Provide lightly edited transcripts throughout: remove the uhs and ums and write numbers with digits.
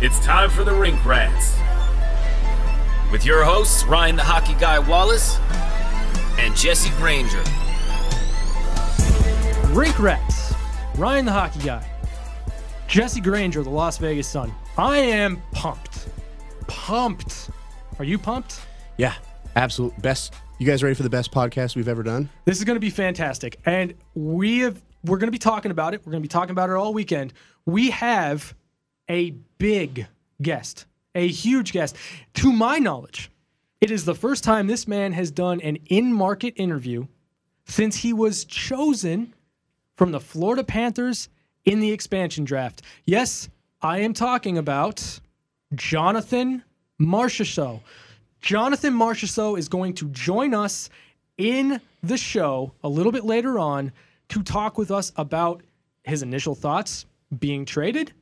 It's time for the Rink Rats. With your hosts, Ryan the Hockey Guy Wallace and Jesse Granger. Rink Rats, Ryan the Hockey Guy, Jesse Granger, the Las Vegas Sun. I am pumped. Pumped. Are you pumped? Yeah, absolute best. You guys ready for the best podcast we've ever done? This is going to be fantastic. And we're going to be talking about it. We're going to be talking about it all weekend. We have a big guest, a huge guest. To my knowledge, it is the first time this man has done an in-market interview since he was chosen from the Florida Panthers in the expansion draft. Yes, I am talking about Jonathan Marchessault. Jonathan Marchessault is going to join us in the show a little bit later on to talk with us about his initial thoughts being traded.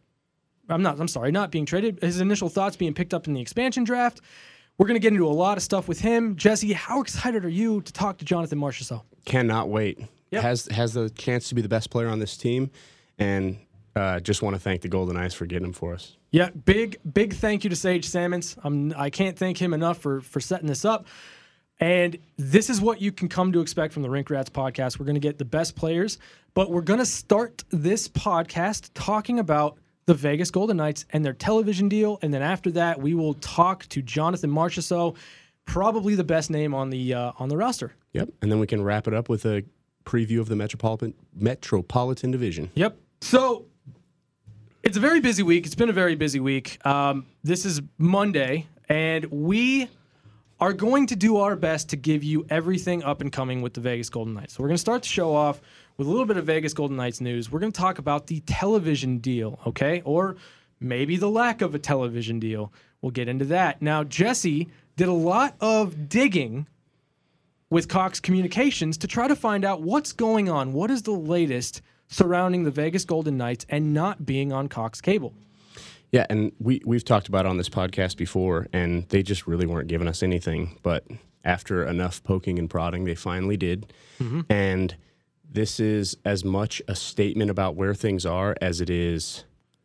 Not being traded. His initial thoughts being picked up in the expansion draft. We're going to get into a lot of stuff with him. Jesse, how excited are you to talk to Jonathan Marchessault? Cannot wait. Yep. Has the chance to be the best player on this team, and just want to thank the Golden Knights for getting him for us. Yeah, big thank you to Sage Salmons. I can't thank him enough for setting this up. And this is what you can come to expect from the Rink Rats podcast. We're going to get the best players, but we're going to start this podcast talking about the Vegas Golden Knights and their television deal. And then after that, we will talk to Jonathan Marchessault, probably the best name on the roster. Yep. And then we can wrap it up with a preview of the Metropolitan Division. Yep. So it's a very busy week. It's been a very busy week. This is Monday, and we are going to do our best to give you everything up and coming with the Vegas Golden Knights. So we're going to start the show off with a little bit of Vegas Golden Knights news. We're going to talk about the television deal, okay? Or maybe the lack of a television deal. We'll get into that. Now, Jesse did a lot of digging with Cox Communications to try to find out what's going on. What is the latest surrounding the Vegas Golden Knights and not being on Cox Cable? Yeah, and we've talked about it on this podcast before, and they just really weren't giving us anything. But after enough poking and prodding, they finally did. Mm-hmm. And this is as much a statement about where things are as it is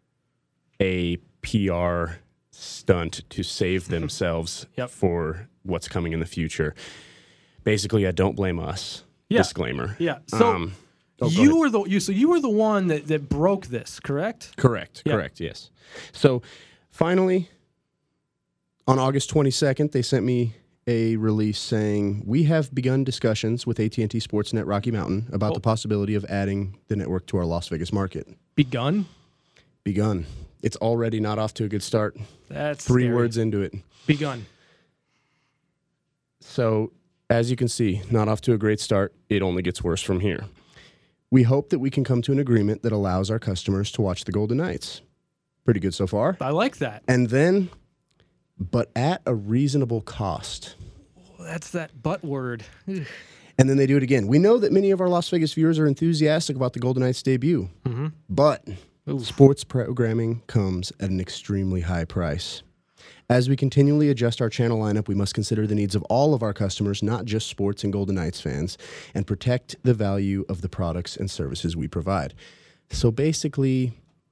a PR stunt to save themselves for what's coming in the future. Basically, don't blame us. Yeah. Disclaimer. Yeah. So you were the one that broke this, correct? Correct. Yeah. Correct. Yes. So finally, on August 22nd, they sent me a release saying we have begun discussions with AT&T Sportsnet Rocky Mountain about the possibility of adding the network to our Las Vegas market. Begun. It's already not off to a good start. That's three scary. words into it. Begun. So, as you can see, not off to a great start. It only gets worse from here. We hope that we can come to an agreement that allows our customers to watch the Golden Knights. Pretty good so far. I like that. And then, but at a reasonable cost. That's that butt word. And then they do it again. We know that many of our Las Vegas viewers are enthusiastic about the Golden Knights' debut. Mm-hmm. But sports programming comes at an extremely high price. As we continually adjust our channel lineup, we must consider the needs of all of our customers, not just sports and Golden Knights fans, and protect the value of the products and services we provide. So basically,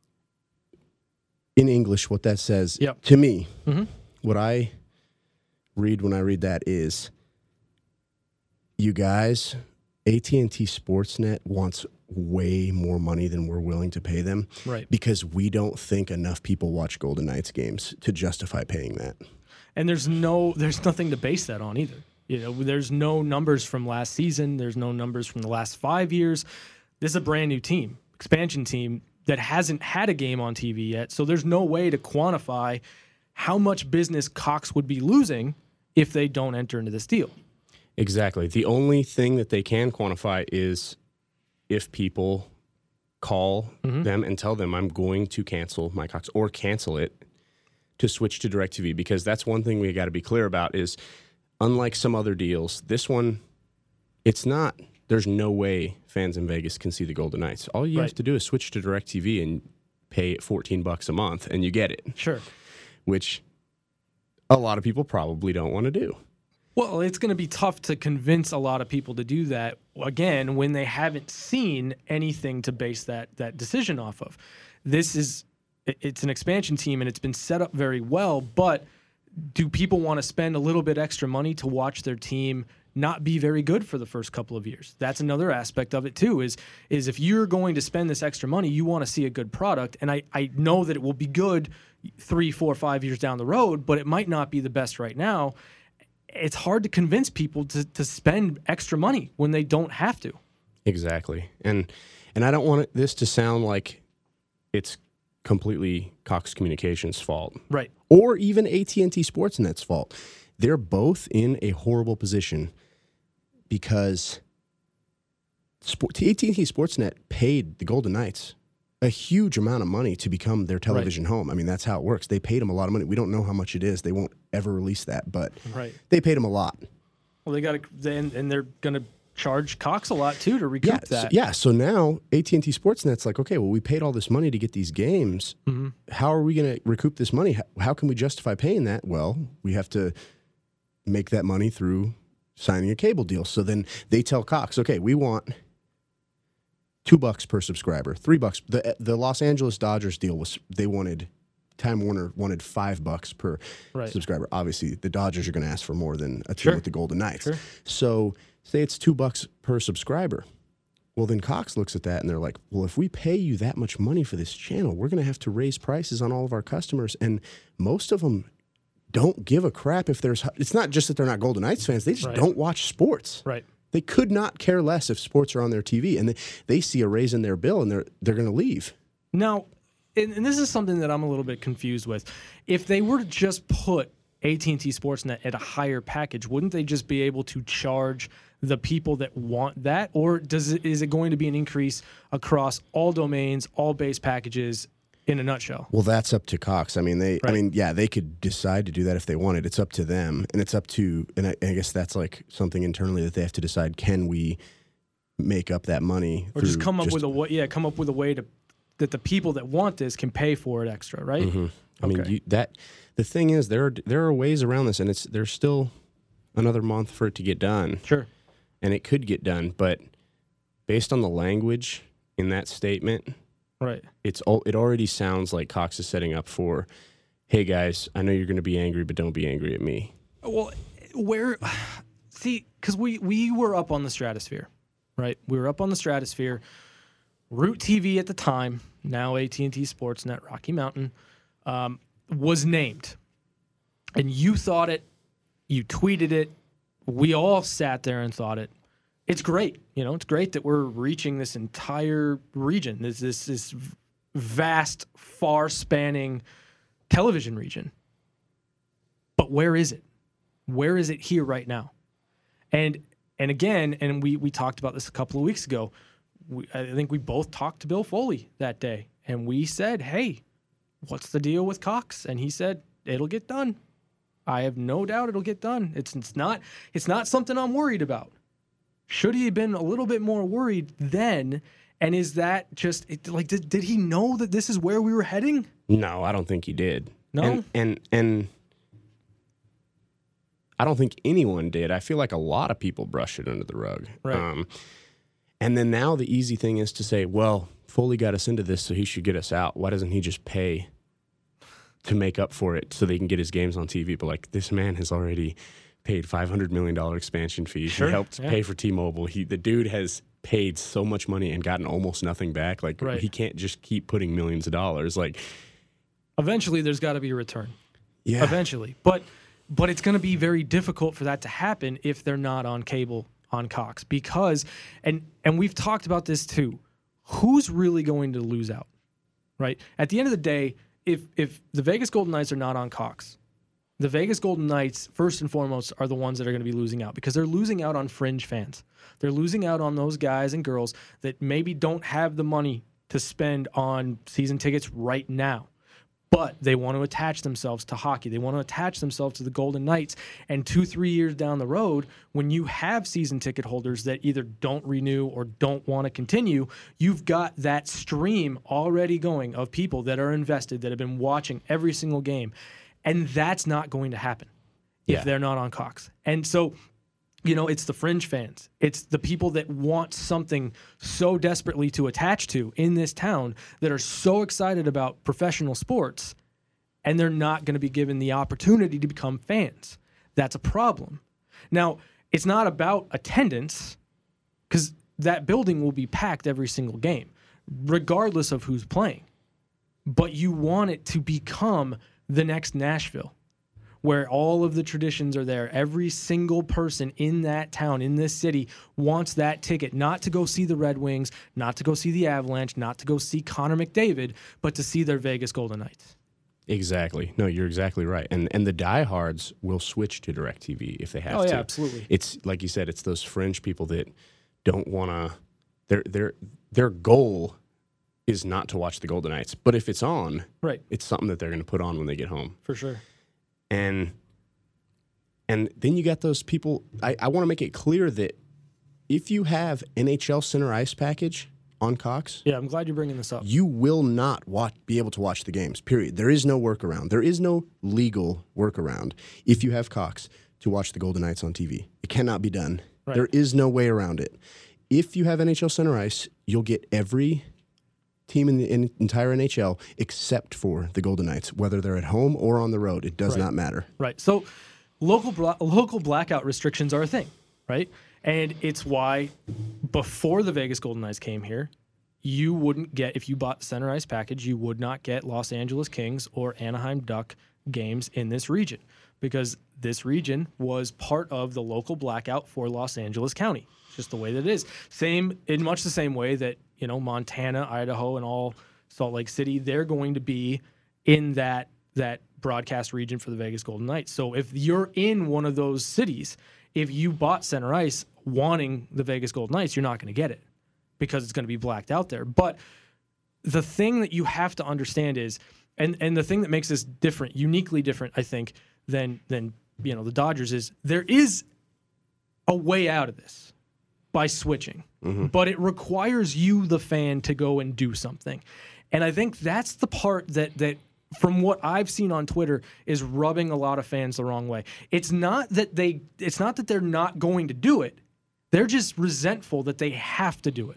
in English, what that says to me, what I read when I read that is, you guys, AT&T Sportsnet wants way more money than we're willing to pay them, right? Because we don't think enough people watch Golden Knights games to justify paying that. And there's nothing to base that on either. You know, there's no numbers from last season. There's no numbers from the last 5 years. This is a brand new team, expansion team that hasn't had a game on TV yet. So there's no way to quantify how much business Cox would be losing if they don't enter into this deal. Exactly. The only thing that they can quantify is if people call them and tell them, I'm going to cancel my Cox, or cancel it to switch to DirecTV, because that's one thing we got to be clear about is, unlike some other deals, this one, there's no way fans in Vegas can see the Golden Knights. All you have to do is switch to DirecTV and pay $14 a month, and you get it. Sure. Which a lot of people probably don't want to do. Well, it's going to be tough to convince a lot of people to do that, again, when they haven't seen anything to base that decision off of. This is it's an expansion team and it's been set up very well, but do people want to spend a little bit extra money to watch their team not be very good for the first couple of years? That's another aspect of it too, is if you're going to spend this extra money, you want to see a good product. And I know that it will be good 3, 4, 5 years down the road, but it might not be the best right now. It's hard to convince people to spend extra money when they don't have to. Exactly. And I don't want this to sound like it's completely Cox Communications' fault. Right. Or even AT&T Sportsnet's fault. They're both in a horrible position because AT&T Sportsnet paid the Golden Knights a huge amount of money to become their television home. I mean, that's how it works. They paid them a lot of money. We don't know how much it is. They won't ever release that, but they paid them a lot. Well, they got to, and they're going to charge Cox a lot too to recoup that. So now AT&T Sportsnet's like, okay, well, we paid all this money to get these games. Mm-hmm. How are we going to recoup this money? How can we justify paying that? Well, we have to make that money through signing a cable deal. So then they tell Cox, okay, we want $2 per subscriber, $3. The Los Angeles Dodgers deal was Time Warner wanted $5 per subscriber. Obviously, the Dodgers are going to ask for more than a team with the Golden Knights. Sure. So say it's $2 per subscriber. Well, then Cox looks at that and they're like, well, if we pay you that much money for this channel, we're going to have to raise prices on all of our customers. And most of them don't give a crap if there's. It's not just that they're not Golden Knights fans; they just don't watch sports. Right. They could not care less if sports are on their TV, and they see a raise in their bill, and they're going to leave. Now, and this is something that I'm a little bit confused with. If they were to just put AT&T Sportsnet at a higher package, wouldn't they just be able to charge the people that want that, or is it going to be an increase across all domains, all base packages? In a nutshell. Well, that's up to Cox. I mean, they could decide to do that if they wanted. It's up to them, and it's up to, and I guess that's like something internally that they have to decide. Can we make up that money, or just come up with a way to that the people that want this can pay for it extra, right? Mm-hmm. I mean, the thing is, there are ways around this, and there's still another month for it to get done. Sure, and it could get done, but based on the language in that statement. Right. It already sounds like Cox is setting up for, hey, guys, I know you're going to be angry, but don't be angry at me. Well, because we were up on the stratosphere, right? We were up on the stratosphere. Root TV at the time, now AT&T Sportsnet, Rocky Mountain, was named. And you thought it. You tweeted it. We all sat there and thought it. It's great. It's great that we're reaching this entire region, this vast, far-spanning television region. But where is it? Where is it here right now? And again, and we talked about this a couple of weeks ago. I think we both talked to Bill Foley that day, and we said, hey, what's the deal with Cox? And he said, it'll get done. I have no doubt it'll get done. It's not something I'm worried about. Should he have been a little bit more worried then? And is that just did he know that this is where we were heading? No, I don't think he did. No, and I don't think anyone did. I feel like a lot of people brushed it under the rug. Right. And then now the easy thing is to say, well, Foley got us into this, so he should get us out. Why doesn't he just pay to make up for it so they can get his games on TV? But this man has already paid $500 million expansion fees. Sure, he helped pay for T-Mobile. The dude has paid so much money and gotten almost nothing back. He can't just keep putting millions of dollars. Eventually, there's got to be a return. Yeah. Eventually. But it's going to be very difficult for that to happen if they're not on cable on Cox. Because, and we've talked about this too, who's really going to lose out, right? At the end of the day, if the Vegas Golden Knights are not on Cox, the Vegas Golden Knights, first and foremost, are the ones that are going to be losing out because they're losing out on fringe fans. They're losing out on those guys and girls that maybe don't have the money to spend on season tickets right now, but they want to attach themselves to hockey. They want to attach themselves to the Golden Knights. And 2-3 years down the road, when you have season ticket holders that either don't renew or don't want to continue, you've got that stream already going of people that are invested, that have been watching every single game. And that's not going to happen if they're not on Cox. And so it's the fringe fans. It's the people that want something so desperately to attach to in this town that are so excited about professional sports, and they're not going to be given the opportunity to become fans. That's a problem. Now, it's not about attendance, because that building will be packed every single game, regardless of who's playing. But you want it to become the next Nashville, where all of the traditions are there. Every single person in that town, in this city, wants that ticket, not to go see the Red Wings, not to go see the Avalanche, not to go see Connor McDavid, but to see their Vegas Golden Knights. Exactly. No, you're exactly right. And the diehards will switch to DirecTV if they have to. Oh, yeah, absolutely. It's, like you said, it's those fringe people that don't want to... Their goal is not to watch the Golden Knights. But if it's on, right, it's something that they're going to put on when they get home. For sure. And then you got those people. I want to make it clear that if you have NHL Center Ice package on Cox, yeah, I'm glad you're bringing this up. You will not be able to watch the games. Period. There is no workaround. There is no legal workaround if you have Cox to watch the Golden Knights on TV. It cannot be done. Right. There is no way around it. If you have NHL Center Ice, you'll get every team in the entire NHL except for the Golden Knights, whether they're at home or on the road. It does not matter. Right. So local blackout restrictions are a thing, right? And it's why before the Vegas Golden Knights came here, you wouldn't get, if you bought the Center Ice package, you would not get Los Angeles Kings or Anaheim Duck games in this region, because this region was part of the local blackout for Los Angeles County. It's just the way that it is. In much the same way that, Montana, Idaho, and all Salt Lake City, they're going to be in that broadcast region for the Vegas Golden Knights. So if you're in one of those cities, if you bought Center Ice wanting the Vegas Golden Knights, you're not going to get it because it's going to be blacked out there. But the thing that you have to understand is, and the thing that makes this different, uniquely different, I think, than the Dodgers, is there is a way out of this by switching. Mm-hmm. But it requires you, the fan, to go and do something. And I think that's the part that from what I've seen on Twitter is rubbing a lot of fans the wrong way. It's not that they're not going to do it. They're just resentful that they have to do it.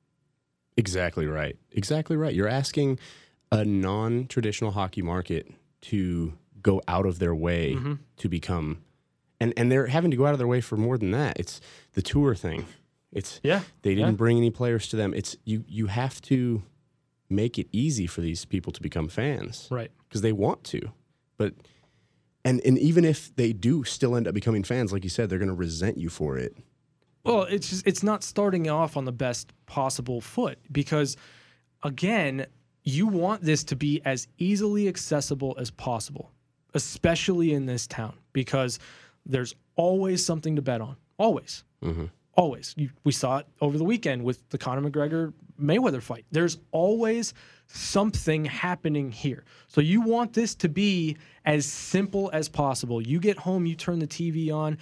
Exactly right. Exactly right. You're asking a non-traditional hockey market to go out of their way to become, and they're having to go out of their way for more than that. It's the tour thing. They didn't bring any players to them. It's you have to make it easy for these people to become fans, right? Because they want to, but and even if they do still end up becoming fans, like you said, they're going to resent you for it. Well, it's not starting off on the best possible foot, because again, you want this to be as easily accessible as possible, especially in this town, because there's always something to bet on. Always. Mm-hmm. Always. We saw it over the weekend with the Conor McGregor-Mayweather fight. There's always something happening here. So you want this to be as simple as possible. You get home, you turn the TV on,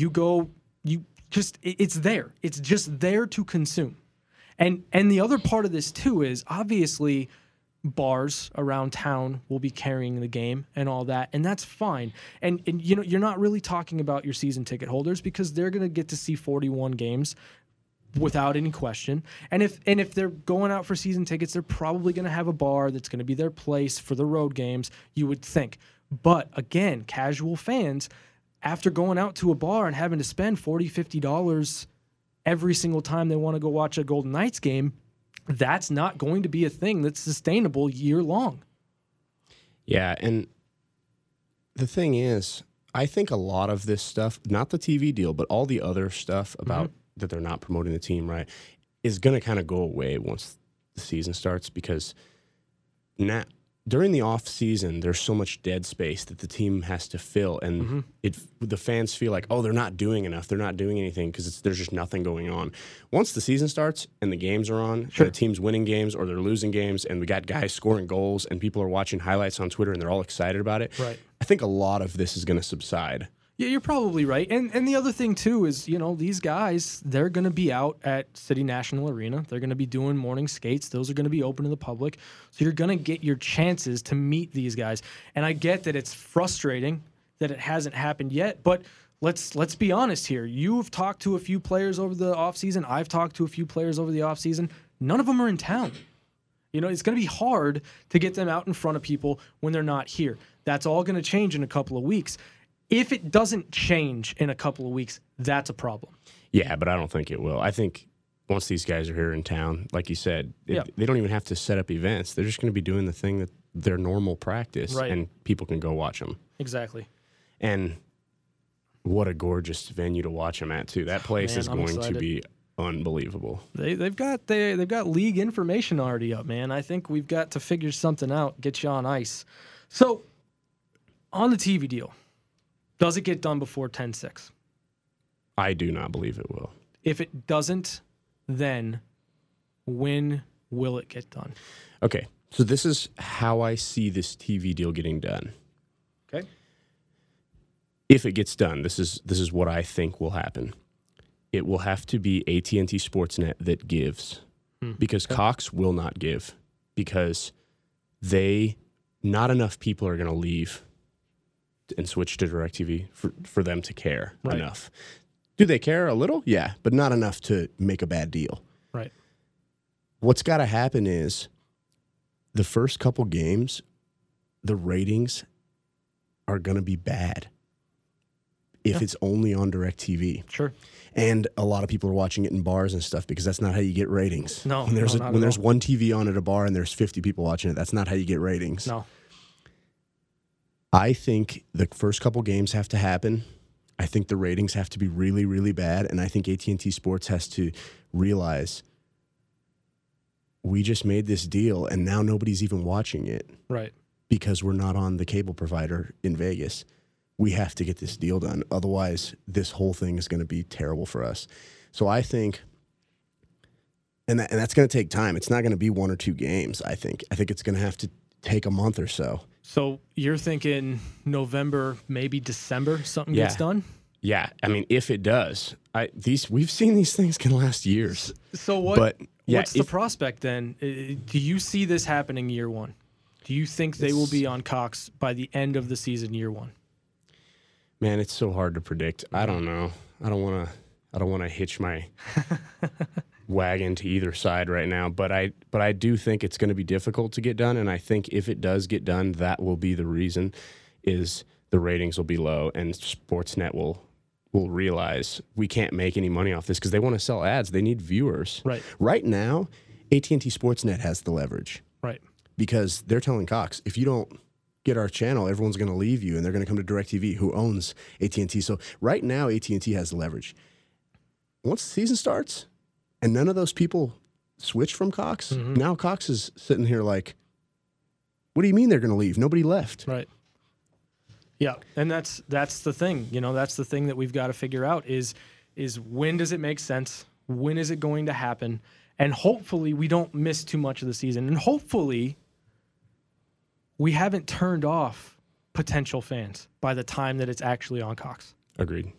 it's there. It's just there to consume. And the other part of this too is, obviously, bars around town will be carrying the game and all that, and that's fine. And you're not really talking about your season ticket holders, because they're going to get to see 41 games without any question. And if they're going out for season tickets, they're probably going to have a bar that's going to be their place for the road games, you would think. But again, casual fans, after going out to a bar and having to spend $40, $50 every single time they want to go watch a Golden Knights game, that's not going to be a thing that's sustainable year long. Yeah, and the thing is, I think a lot of this stuff, not the TV deal, but all the other stuff about that they're not promoting the team right, is going to kind of go away once the season starts, because now during the off season, there's so much dead space that the team has to fill, and the fans feel like, oh, they're not doing enough, they're not doing anything, because there's just nothing going on. Once the season starts and the games are on, the team's winning games or they're losing games, and we got guys scoring goals, and people are watching highlights on Twitter and they're all excited about it. Right. I think a lot of this is going to subside. Yeah, you're probably right. And the other thing, too, is, these guys, they're going to be out at City National Arena. They're going to be doing morning skates. Those are going to be open to the public. So you're going to get your chances to meet these guys. And I get that it's frustrating that it hasn't happened yet. But let's be honest here. You've talked to a few players over the offseason. I've talked to a few players over the offseason. None of them are in town. It's going to be hard to get them out in front of people when they're not here. That's all going to change in a couple of weeks. If it doesn't change in a couple of weeks, that's a problem. Yeah, but I don't think it will. I think once these guys are here in town, like you said, they don't even have to set up events. They're just going to be doing the thing that their normal practice, and people can go watch them. Exactly. And what a gorgeous venue to watch them at, too. That place is going to be unbelievable. They've got league information already up, man. I think we've got to figure something out, get you on ice. So, on the TV deal, does it get done before 10-6? I do not believe it will. If it doesn't, then when will it get done? Okay, so this is how I see this TV deal getting done. Okay. If it gets done, this is what I think will happen. It will have to be AT&T Sportsnet that gives, because Cox will not give, because not enough people are going to leave and switch to DirecTV for them to care enough. Do they care a little? Yeah, but not enough to make a bad deal. Right. What's got to happen is the first couple games, the ratings are going to be bad if it's only on DirecTV. Sure. And a lot of people are watching it in bars and stuff because that's not how you get ratings. No, when there's one TV on at a bar and there's 50 people watching it, that's not how you get ratings. No. I think the first couple games have to happen. I think the ratings have to be really, really bad, and I think AT&T Sports has to realize we just made this deal, and now nobody's even watching it. Right. Because we're not on the cable provider in Vegas. We have to get this deal done. Otherwise, this whole thing is going to be terrible for us. So I think, and that's going to take time. It's not going to be 1 or 2 games, I think. I think it's going to have to take a month or so. So you're thinking November, maybe December, something gets done? Yeah. I mean, if it does, we've seen these things can last years. So what's the prospect then? Do you see this happening year one? Do you think they will be on Cox by the end of the season, year one? Man, it's so hard to predict. I don't know. I don't want to hitch my wagon to either side right now, but I do think it's going to be difficult to get done, and I think if it does get done, that will be the reason is the ratings will be low and Sportsnet will realize we can't make any money off this because they want to sell ads. They need viewers. Right. Right now, AT&T Sportsnet has the leverage. Right. Because they're telling Cox, if you don't get our channel, everyone's going to leave you, and they're going to come to DirecTV, who owns AT&T. So right now, AT&T has the leverage. Once the season starts, and none of those people switch from Cox, now Cox is sitting here like, what do you mean they're going to leave? Nobody left. Right. Yeah, and that's the thing. That's the thing that we've got to figure out is when does it make sense? When is it going to happen? And hopefully we don't miss too much of the season. And hopefully we haven't turned off potential fans by the time that it's actually on Cox. Agreed.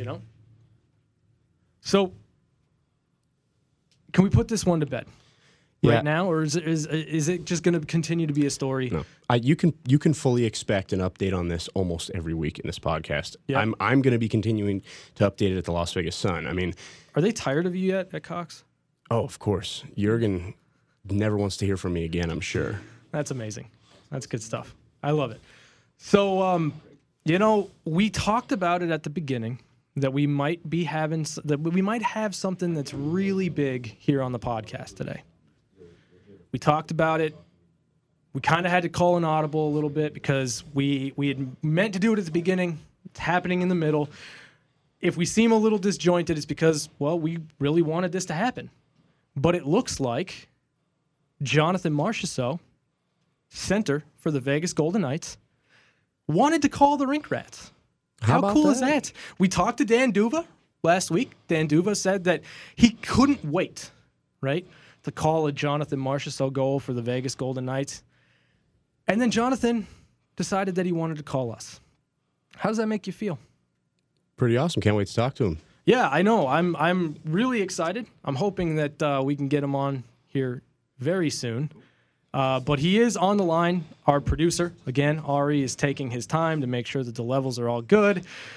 So can we put this one to bed right now, or is it just going to continue to be a story? No, you can fully expect an update on this almost every week in this podcast. Yeah. I'm going to be continuing to update it at the Las Vegas Sun. I mean, are they tired of you yet at Cox? Oh, of course. Jurgen never wants to hear from me again, I'm sure. That's amazing. That's good stuff. I love it. So, we talked about it at the beginning that we might have something that's really big here on the podcast today. We talked about it. We kind of had to call an audible a little bit because we had meant to do it at the beginning. It's happening in the middle. If we seem a little disjointed, it's because, we really wanted this to happen. But it looks like Jonathan Marchessault, center for the Vegas Golden Knights, wanted to call the Rink Rats. How cool is that? We talked to Dan Duva last week. Dan Duva said that he couldn't wait, right, to call a Jonathan Marchessault goal for the Vegas Golden Knights. And then Jonathan decided that he wanted to call us. How does that make you feel? Pretty awesome. Can't wait to talk to him. Yeah, I know. I'm really excited. I'm hoping that we can get him on here very soon. But he is on the line. Our producer, again, Ari, is taking his time to make sure that the levels are all good.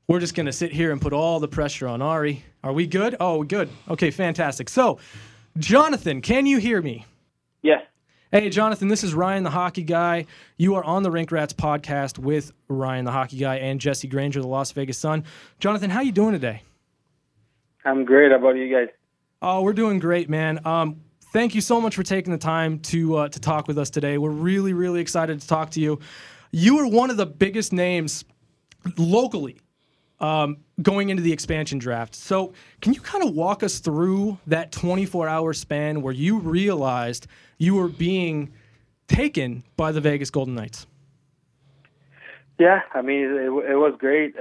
we're just going to sit here and put all the pressure on Ari. Are we good? Oh, we're good. Okay, fantastic. So, Jonathan, can you hear me? Yes. Hey, Jonathan, this is Ryan the Hockey Guy. You are on the Rink Rats podcast with Ryan the Hockey Guy and Jesse Granger, the Las Vegas Sun. Jonathan, how you doing today? I'm great. How about you guys? Oh, we're doing great, man. Thank you so much for taking the time to talk with us today. We're really, really excited to talk to you. You are one of the biggest names locally going into the expansion draft. So can you kind of walk us through that 24-hour span where you realized you were being taken by the Vegas Golden Knights? Yeah, I mean, it was great.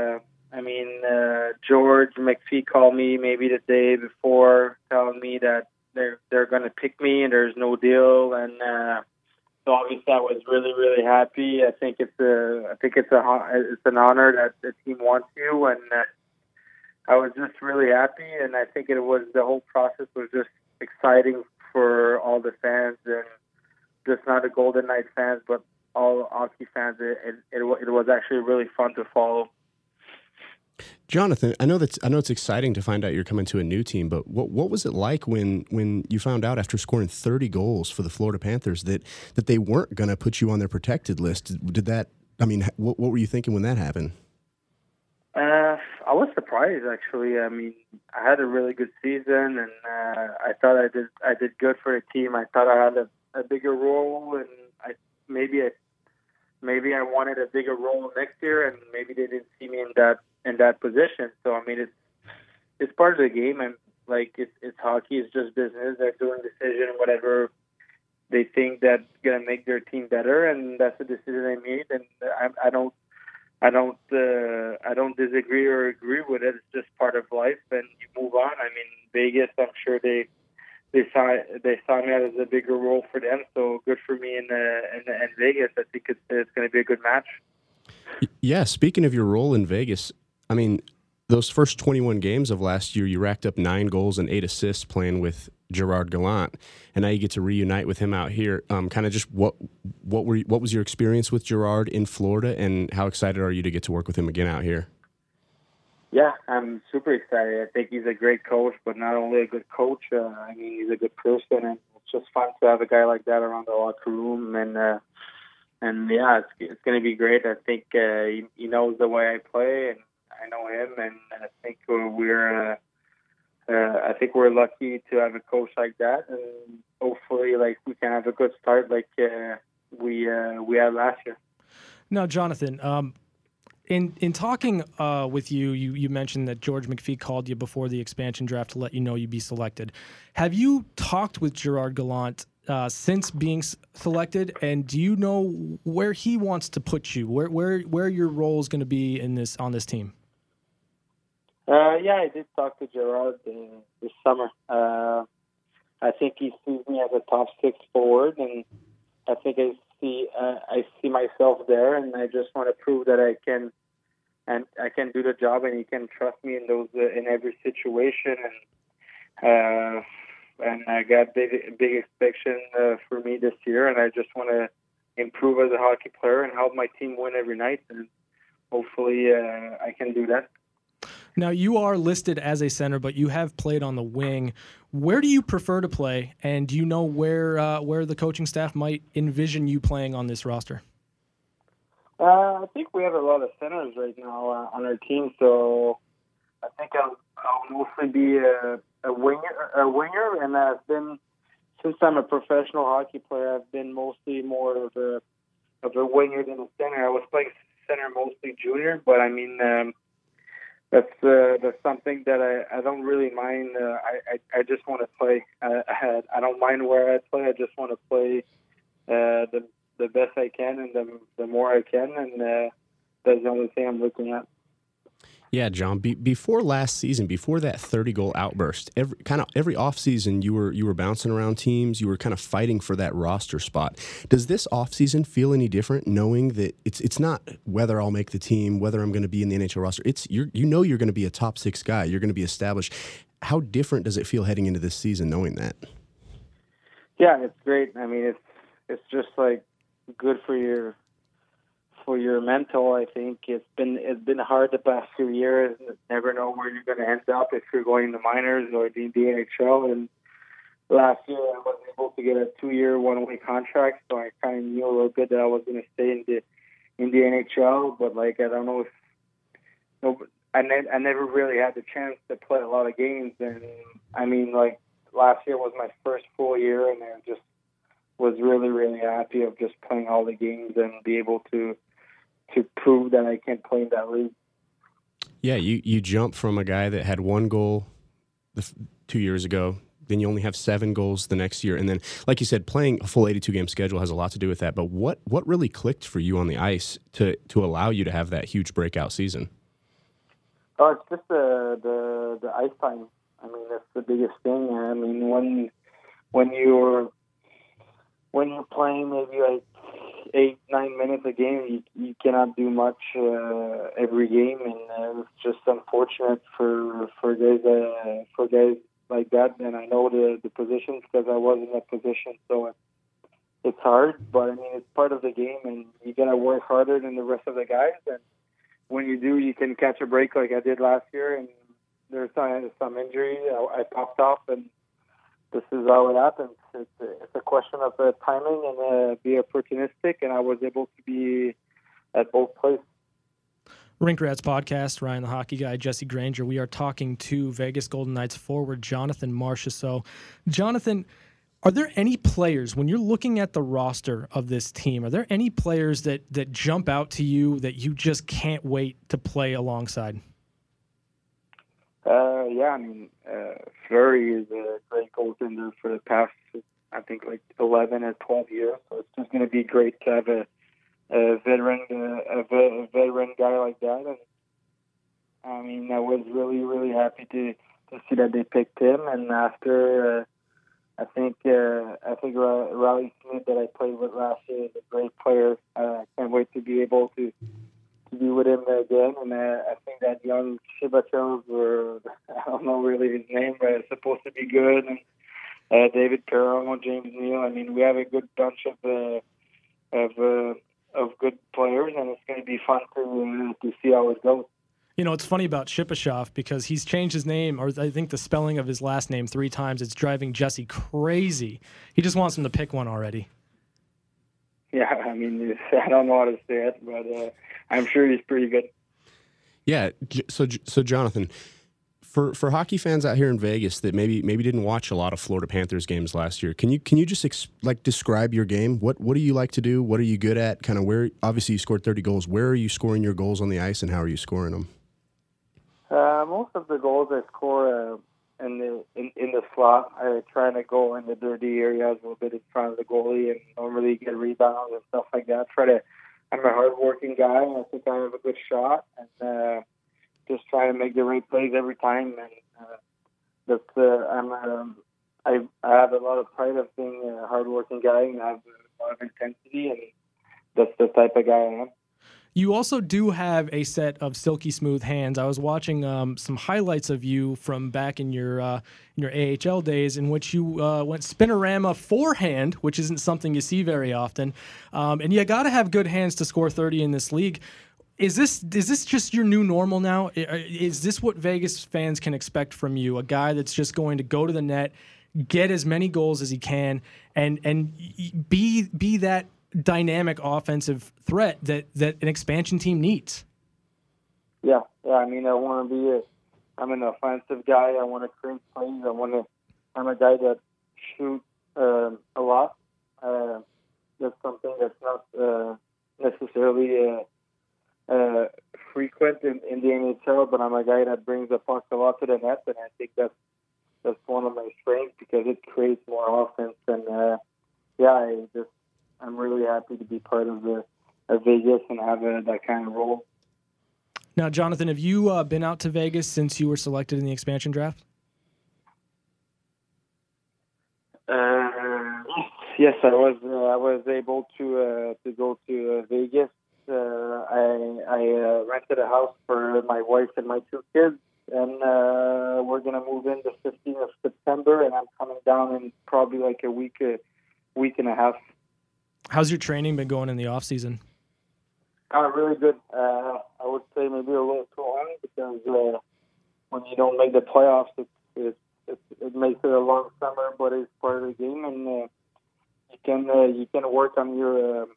George McPhee called me maybe the day before, telling me that they're going to pick me and there's no deal. And so obviously I was really, really happy. I think it's an honor that the team wants you, and I was just really happy. And I think the whole process was just exciting for all the fans, and just not the Golden Knights fans, but all hockey fans. It was actually really fun to follow. Jonathan, I know it's exciting to find out you're coming to a new team, but what was it like when you found out after scoring 30 goals for the Florida Panthers that they weren't going to put you on their protected list? What were you thinking when that happened? I was surprised, actually. I mean, I had a really good season, and I thought I did good for the team. I thought I had a bigger role, and maybe I wanted a bigger role next year, and maybe they didn't see me in that position. So I mean, it's part of the game, and like it's hockey. It's just business. They're doing decision whatever they think that's gonna make their team better, and that's the decision they made. And I don't disagree or agree with it. It's just part of life, and you move on. I mean, Vegas, I'm sure they saw me as a bigger role for them. So good for me in Vegas. I think it's going to be a good match. Yeah. Speaking of your role in Vegas, I mean, those first 21 games of last year, you racked up 9 goals and 8 assists playing with Gerard Gallant, and now you get to reunite with him out here. Kind of just what was your experience with Gerard in Florida, and how excited are you to get to work with him again out here? Yeah, I'm super excited. I think he's a great coach, but not only a good coach. He's a good person, and it's just fun to have a guy like that around the locker room. And yeah, it's going to be great. I think he knows the way I play, and I know him, and I think we're lucky to have a coach like that, and hopefully, we can have a good start like we had last year. Now, Jonathan, in talking with you mentioned that George McPhee called you before the expansion draft to let you know you'd be selected. Have you talked with Gerard Gallant since being selected, and do you know where he wants to put you? Where your role is going to be on this team? Yeah, I did talk to Gerard this summer. I think he sees me as a top 6 forward, and I think I see myself there, and I just want to prove that I can do the job, and he can trust me in every situation. And I got big expectation for me this year, and I just want to improve as a hockey player and help my team win every night, and hopefully I can do that. Now, you are listed as a center, but you have played on the wing. Where do you prefer to play, and do you know where the coaching staff might envision you playing on this roster? I think we have a lot of centers right now on our team, so I think I'll mostly be a winger, and I've been, since I'm a professional hockey player, I've been mostly more of a winger than a center. I was playing center mostly junior, but I mean. That's something that I don't really mind. I just want to play. I don't mind where I play. I just want to play the best I can and the more I can, and that's the only thing I'm looking at. Yeah, John. Before last season, before that 30-goal outburst, every offseason you were bouncing around teams. You were kind of fighting for that roster spot. Does this offseason feel any different, knowing that it's not whether I'll make the team, whether I'm going to be in the NHL roster? It's you're going to be a top 6 guy. You're going to be established. How different does it feel heading into this season, knowing that? Yeah, it's great. I mean, it's just good for for your mental. I think it's been hard the past few years. Never know where you're going to end up if you're going to minors or the NHL. And last year I was able to get a 2-year, one-way contract, so I kind of knew a little bit that I was going to stay in the NHL. But like, I don't know if I never really had the chance to play a lot of games. And I mean, like, last year was my first full year, and I just was really, really happy of just playing all the games and be able to prove that I can play in that league. Yeah, you jump from a guy that had 1 goal 2 years ago, then you only have 7 goals the next year, and then, like you said, playing a full 82-game schedule has a lot to do with that. But what really clicked for you on the ice to allow you to have that huge breakout season? Oh, it's just the ice time. I mean, that's the biggest thing. I mean, when you're playing maybe like 8-9 minutes a game, you cannot do much every game, and it's just unfortunate for guys like that. And I know the positions because I was in that position, so it's hard. But I mean, it's part of the game, and you gotta work harder than the rest of the guys. And when you do, you can catch a break like I did last year. And there's some injury. I popped off, and this is how it happens. It's a question of timing and be opportunistic, and I was able to be at both places. Rink Rats Podcast, Ryan the Hockey Guy, Jesse Granger. We are talking to Vegas Golden Knights forward Jonathan Marchessault. Jonathan, are there any players, when you're looking at the roster of this team, are there any players that jump out to you that you just can't wait to play alongside? Yeah, I mean, Fleury is a great goaltender for the past, I think, like 11 or 12 years. So it's just going to be great to have a veteran guy like that. And I mean, I was really, really happy to see that they picked him. And after, I think Riley Smith that I played with last year is a great player. I can't wait to be able to be with him again. And I think that young Shibatov, or I don't know really his name, but it's supposed to be good. And David Perron, James Neal. I mean, we have a good bunch of good players, and it's going to be fun to see how it goes. You know, it's funny about Shipachyov because he's changed his name, or I think the spelling of his last name 3 times. It's driving Jesse crazy. He just wants him to pick one already. Yeah, I mean, I don't know how to say it, but I'm sure he's pretty good. Yeah, so Jonathan, for hockey fans out here in Vegas that maybe didn't watch a lot of Florida Panthers games last year, can you just describe your game? What do you like to do? What are you good at? Kind of where? Obviously, you scored 30 goals. Where are you scoring your goals on the ice, and how are you scoring them? Most of the goals I score in the slot. I try to go in the dirty areas a little bit in front of the goalie and normally get rebounds and stuff like that. I'm a hard-working guy, and I think I have a good shot, and just try to make the right plays every time. And I have a lot of pride of being a hard-working guy, and I have a lot of intensity, and that's the type of guy I am. You also do have a set of silky smooth hands. I was watching some highlights of you from back in your AHL days, in which you went spinorama forehand, which isn't something you see very often. And you got to have good hands to score 30 in this league. Is this just your new normal now? Is this what Vegas fans can expect from you? A guy that's just going to go to the net, get as many goals as he can, and be that dynamic offensive threat that an expansion team needs? Yeah. I mean, I'm an offensive guy. I want to create plays. I'm a guy that shoots a lot. That's something that's not necessarily frequent in the NHL, but I'm a guy that brings the puck a lot to the net, and I think that's one of my strengths because it creates more offense. And I'm really happy to be part of Vegas and have that kind of role. Now, Jonathan, have you been out to Vegas since you were selected in the expansion draft? Yes, I was able to go to Vegas. I rented a house for my wife and my 2 kids, and we're gonna move in the 15th of September, and I'm coming down in probably like a week and a half. How's your training been going in the off season? Really good. I would say maybe a little too high because when you don't make the playoffs, it makes it a long summer, but it's part of the game, and you can work on your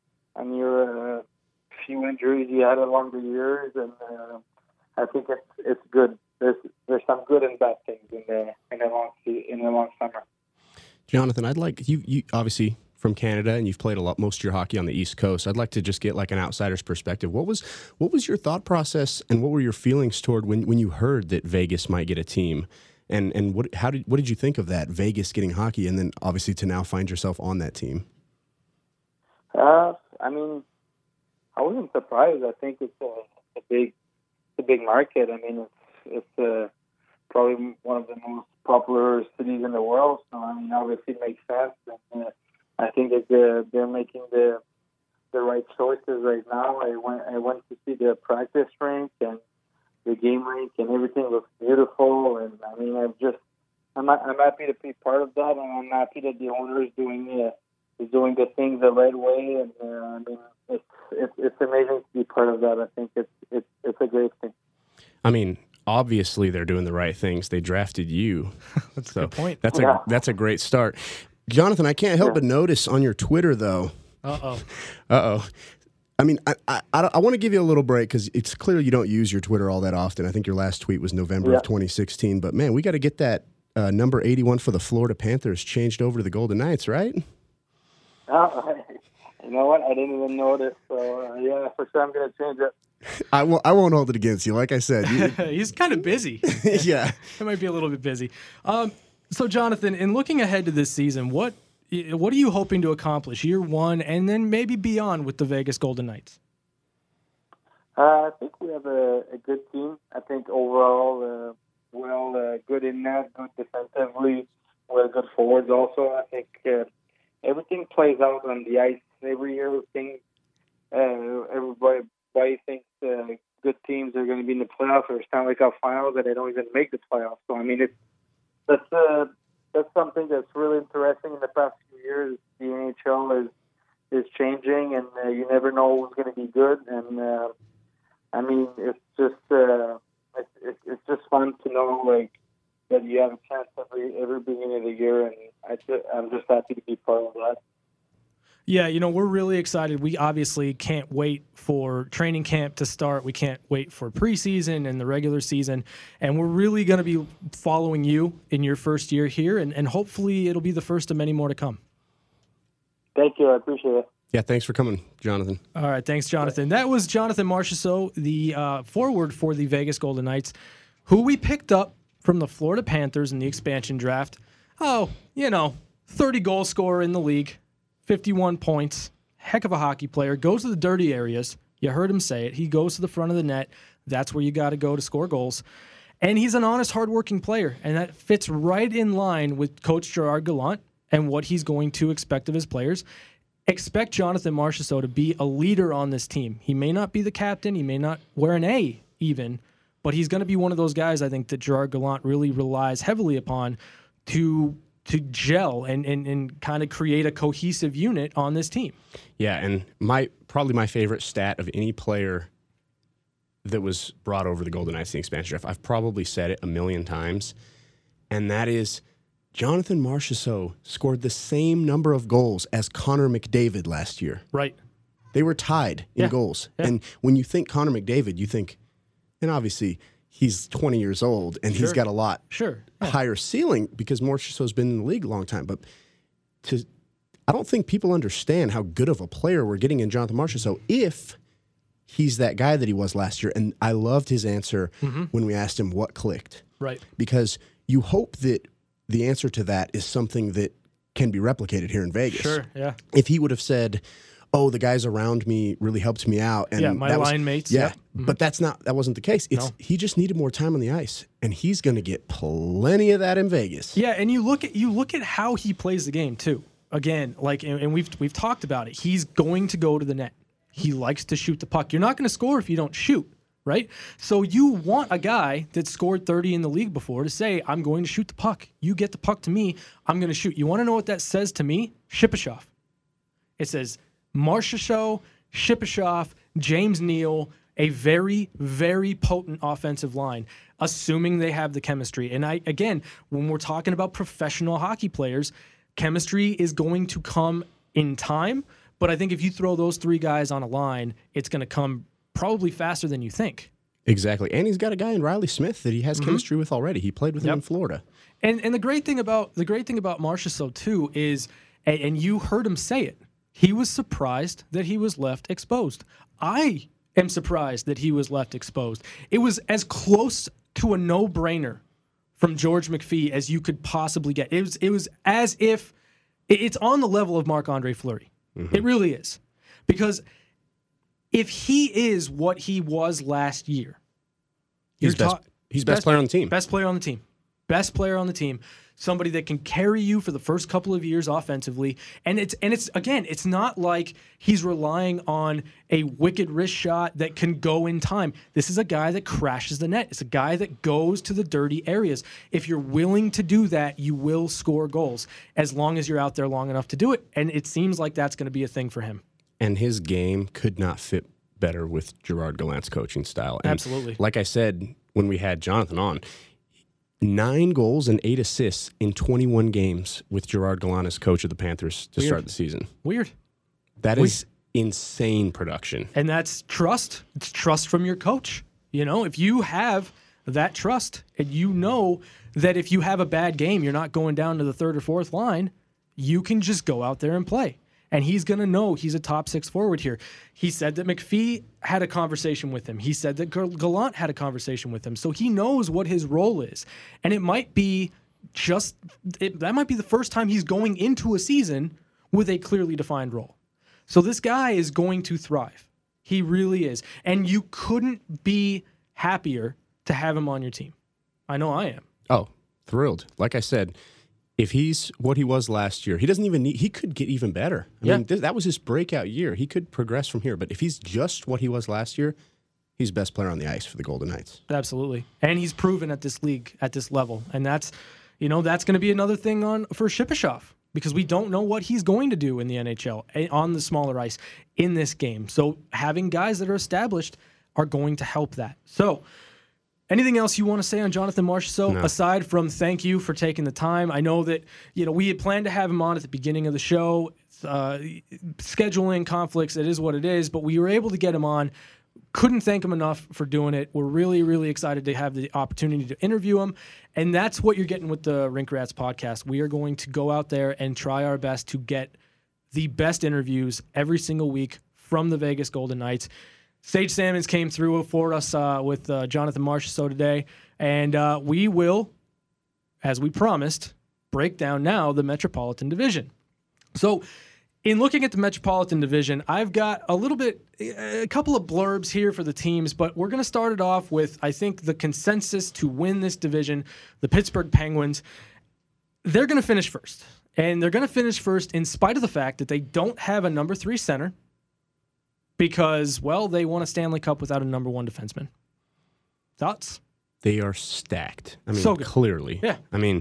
few injuries you had along the years, and I think it's good. There's some good and bad things in the long summer. Jonathan, I'd like you obviously from Canada, and you've played most of your hockey on the East Coast. I'd like to just get like an outsider's perspective. What was your thought process, and what were your feelings toward when you heard that Vegas might get a team? And what did you think of that, Vegas getting hockey, and then obviously to now find yourself on that team? I mean, I wasn't surprised. I think it's a big market. I mean, it's probably one of the most popular cities in the world. So I mean, obviously it makes sense. And, I think that they're making the right choices right now. I went to see the practice rink and the game rink, and everything looks beautiful. And I mean, I'm happy to be part of that, and I'm happy that the owner is doing the things the right way. And I mean, it's amazing to be part of that. I think it's a great thing. I mean, obviously they're doing the right things. They drafted you. That's a good point. That's a great start. Jonathan, I can't help but notice on your Twitter, though. Uh-oh. I mean, I want to give you a little break because it's clear you don't use your Twitter all that often. I think your last tweet was November of 2016. But, man, we got to get that number 81 for the Florida Panthers changed over to the Golden Knights, right? You know what? I didn't even notice. So, yeah, for sure I'm going to change it. I won't hold it against you. Like I said. He's kind of busy. Yeah. It might be a little bit busy. So, Jonathan, in looking ahead to this season, what are you hoping to accomplish year one and then maybe beyond with the Vegas Golden Knights? I think we have a good team. I think overall, good in net, good defensively. We're good forwards also. I think everything plays out on the ice every year. Everybody thinks good teams are going to be in the playoffs or Stanley Cup finals, and they don't even make the playoffs. So, I mean, that's something that's really interesting. In the past few years, the NHL is changing, and you never know who's going to be good. And I mean, it's just fun to know like that you have a chance every beginning of the year, and I'm just happy to be part of that. Yeah, we're really excited. We obviously can't wait for training camp to start. We can't wait for preseason and the regular season. And we're really going to be following you in your first year here, and hopefully it'll be the first of many more to come. Thank you. I appreciate it. Yeah, thanks for coming, Jonathan. All right, thanks, Jonathan. That was Jonathan Marchessault, the forward for the Vegas Golden Knights, who we picked up from the Florida Panthers in the expansion draft. 30 goal scorer in the league. 51 points, heck of a hockey player, goes to the dirty areas. You heard him say it. He goes to the front of the net. That's where you got to go to score goals. And he's an honest, hardworking player, and that fits right in line with Coach Gerard Gallant and what he's going to expect of his players. Expect Jonathan Marchessault to be a leader on this team. He may not be the captain. He may not wear an A even, but he's going to be one of those guys I think that Gerard Gallant really relies heavily upon to gel and kind of create a cohesive unit on this team. Yeah, and probably my favorite stat of any player that was brought over the Golden Knights in the expansion draft, I've probably said it a million times, and that is Jonathan Marchessault scored the same number of goals as Connor McDavid last year. Right. They were tied in goals. Yeah. And when you think Connor McDavid, you think, and obviously he's 20 years old, and he's got a lot higher ceiling because Marchessault's been in the league a long time. But I don't think people understand how good of a player we're getting in Jonathan Marchessault if he's that guy that he was last year. And I loved his answer when we asked him what clicked. Right. Because you hope that the answer to that is something that can be replicated here in Vegas. Sure, yeah. If he would have said, oh, the guys around me really helped me out. And my line mates. Yeah, but that wasn't the case. He just needed more time on the ice, and he's going to get plenty of that in Vegas. Yeah, and you look at how he plays the game too. Again, and we've talked about it. He's going to go to the net. He likes to shoot the puck. You're not going to score if you don't shoot, right? So you want a guy that scored 30 in the league before to say, I'm going to shoot the puck. You get the puck to me, I'm going to shoot. You want to know what that says to me? Shipachyov. It says Marchessault, Shipachyov, James Neal, a very, very potent offensive line, assuming they have the chemistry. And again, when we're talking about professional hockey players, chemistry is going to come in time. But I think if you throw those three guys on a line, it's going to come probably faster than you think. Exactly. And he's got a guy in Riley Smith that he has chemistry with already. He played with him in Florida. And the great thing about Marchessault too is, and you heard him say it, he was surprised that he was left exposed. I am surprised that he was left exposed. It was as close to a no-brainer from George McPhee as you could possibly get. It was as if it's on the level of Marc-Andre Fleury. It really is. Because if he is what he was last year, he's best player on the team. Best player on the team. Best player on the team. Somebody that can carry you for the first couple of years offensively. And it's again, it's not like he's relying on a wicked wrist shot that can go in time. This is a guy that crashes the net. It's a guy that goes to the dirty areas. If you're willing to do that, you will score goals as long as you're out there long enough to do it. And it seems like that's going to be a thing for him. And his game could not fit better with Gerard Gallant's coaching style. And absolutely. Like I said when we had Jonathan on, 9 goals and 8 assists in 21 games with Gerard Gallant as coach of the Panthers to start the season. Weird. That is insane production. And that's trust. It's trust from your coach. You know, if you have that trust and you know that if you have a bad game, you're not going down to the third or fourth line, you can just go out there and play. And he's going to know he's a top 6 forward here. He said that McPhee had a conversation with him. He said that Gallant had a conversation with him. So he knows what his role is. And it might be that might be the first time he's going into a season with a clearly defined role. So this guy is going to thrive. He really is. And you couldn't be happier to have him on your team. I know I am. Oh, thrilled. Like I said, if he's what he was last year, he could get even better. I mean, that was his breakout year. He could progress from here. But if he's just what he was last year, he's best player on the ice for the Golden Knights. Absolutely. And he's proven at this league, at this level. And that's going to be another thing for Shipachyov, because we don't know what he's going to do in the NHL on the smaller ice in this game. So having guys that are established are going to help that. So anything else you want to say on Jonathan Marchessault, aside from thank you for taking the time? I know that we had planned to have him on at the beginning of the show. Scheduling conflicts, it is what it is, but we were able to get him on. Couldn't thank him enough for doing it. We're really, really excited to have the opportunity to interview him, and that's what you're getting with the Rink Rats podcast. We are going to go out there and try our best to get the best interviews every single week from the Vegas Golden Knights. Sage Salmons came through for us with Jonathan Marchessault today, and we will, as we promised, break down now the Metropolitan Division. So in looking at the Metropolitan Division, I've got a couple of blurbs here for the teams, but we're going to start it off with, I think, the consensus to win this division, the Pittsburgh Penguins. They're going to finish first, and they're going to finish first in spite of the fact that they don't have a number 3 center, because, well, they won a Stanley Cup without a number 1 defenseman. Thoughts? They are stacked. I mean, so good. Clearly. Yeah. I mean,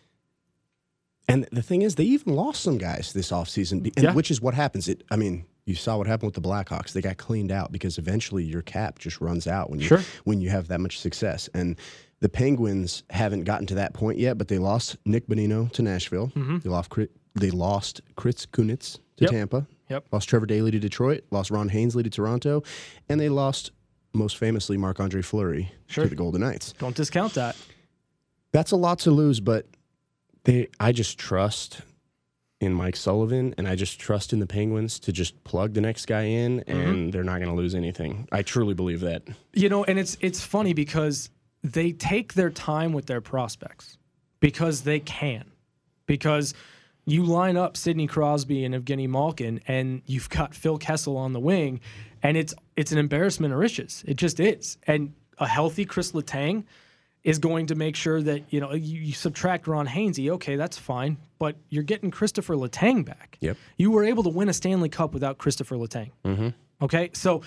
and the thing is, they even lost some guys this offseason, which is what happens. You saw what happened with the Blackhawks. They got cleaned out because eventually your cap just runs out when you have that much success. And the Penguins haven't gotten to that point yet, but they lost Nick Bonino to Nashville. Mm-hmm. They lost Chris Kunitz to Tampa. Lost Trevor Daley to Detroit, lost Ron Hainsley to Toronto, and they lost, most famously, Marc-Andre Fleury to the Golden Knights. Don't discount that. That's a lot to lose, but I just trust in Mike Sullivan, and I just trust in the Penguins to just plug the next guy in, and they're not going to lose anything. I truly believe that. And it's funny because they take their time with their prospects because they can. Because you line up Sidney Crosby and Evgeny Malkin, and you've got Phil Kessel on the wing, and it's an embarrassment of riches. It just is. And a healthy Chris Letang is going to make sure that you subtract Ron Hainsey. Okay, that's fine, but you're getting Christopher Letang back. Yep. You were able to win a Stanley Cup without Christopher Letang. Mm-hmm. Okay, so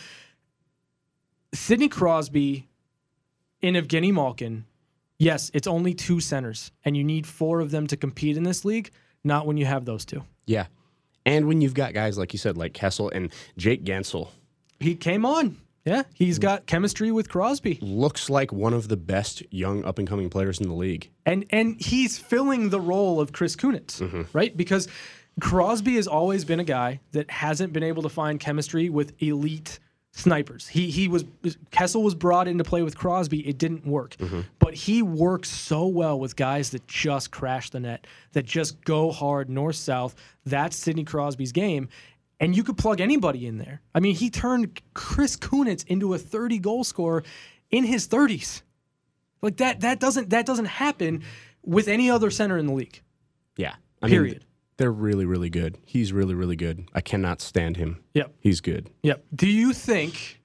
Sidney Crosby and Evgeny Malkin. Yes, it's only 2 centers, and you need 4 of them to compete in this league. Not when you have those 2. Yeah. And when you've got guys, like you said, like Kessel and Jake Gensel, he came on. Yeah, he's got chemistry with Crosby. Looks like one of the best young up-and-coming players in the league. And he's filling the role of Chris Kunitz, right? Because Crosby has always been a guy that hasn't been able to find chemistry with elite snipers. Kessel was brought in to play with Crosby. It didn't work. But he works so well with guys that just crash the net, that just go hard north-south. That's Sidney Crosby's game. And you could plug anybody in there. I mean, he turned Chris Kunitz into a 30-goal scorer in his 30s. Like that doesn't happen with any other center in the league. Yeah. Period. They're really, really good. He's really, really good. I cannot stand him. Yep. He's good. Yep. Do you think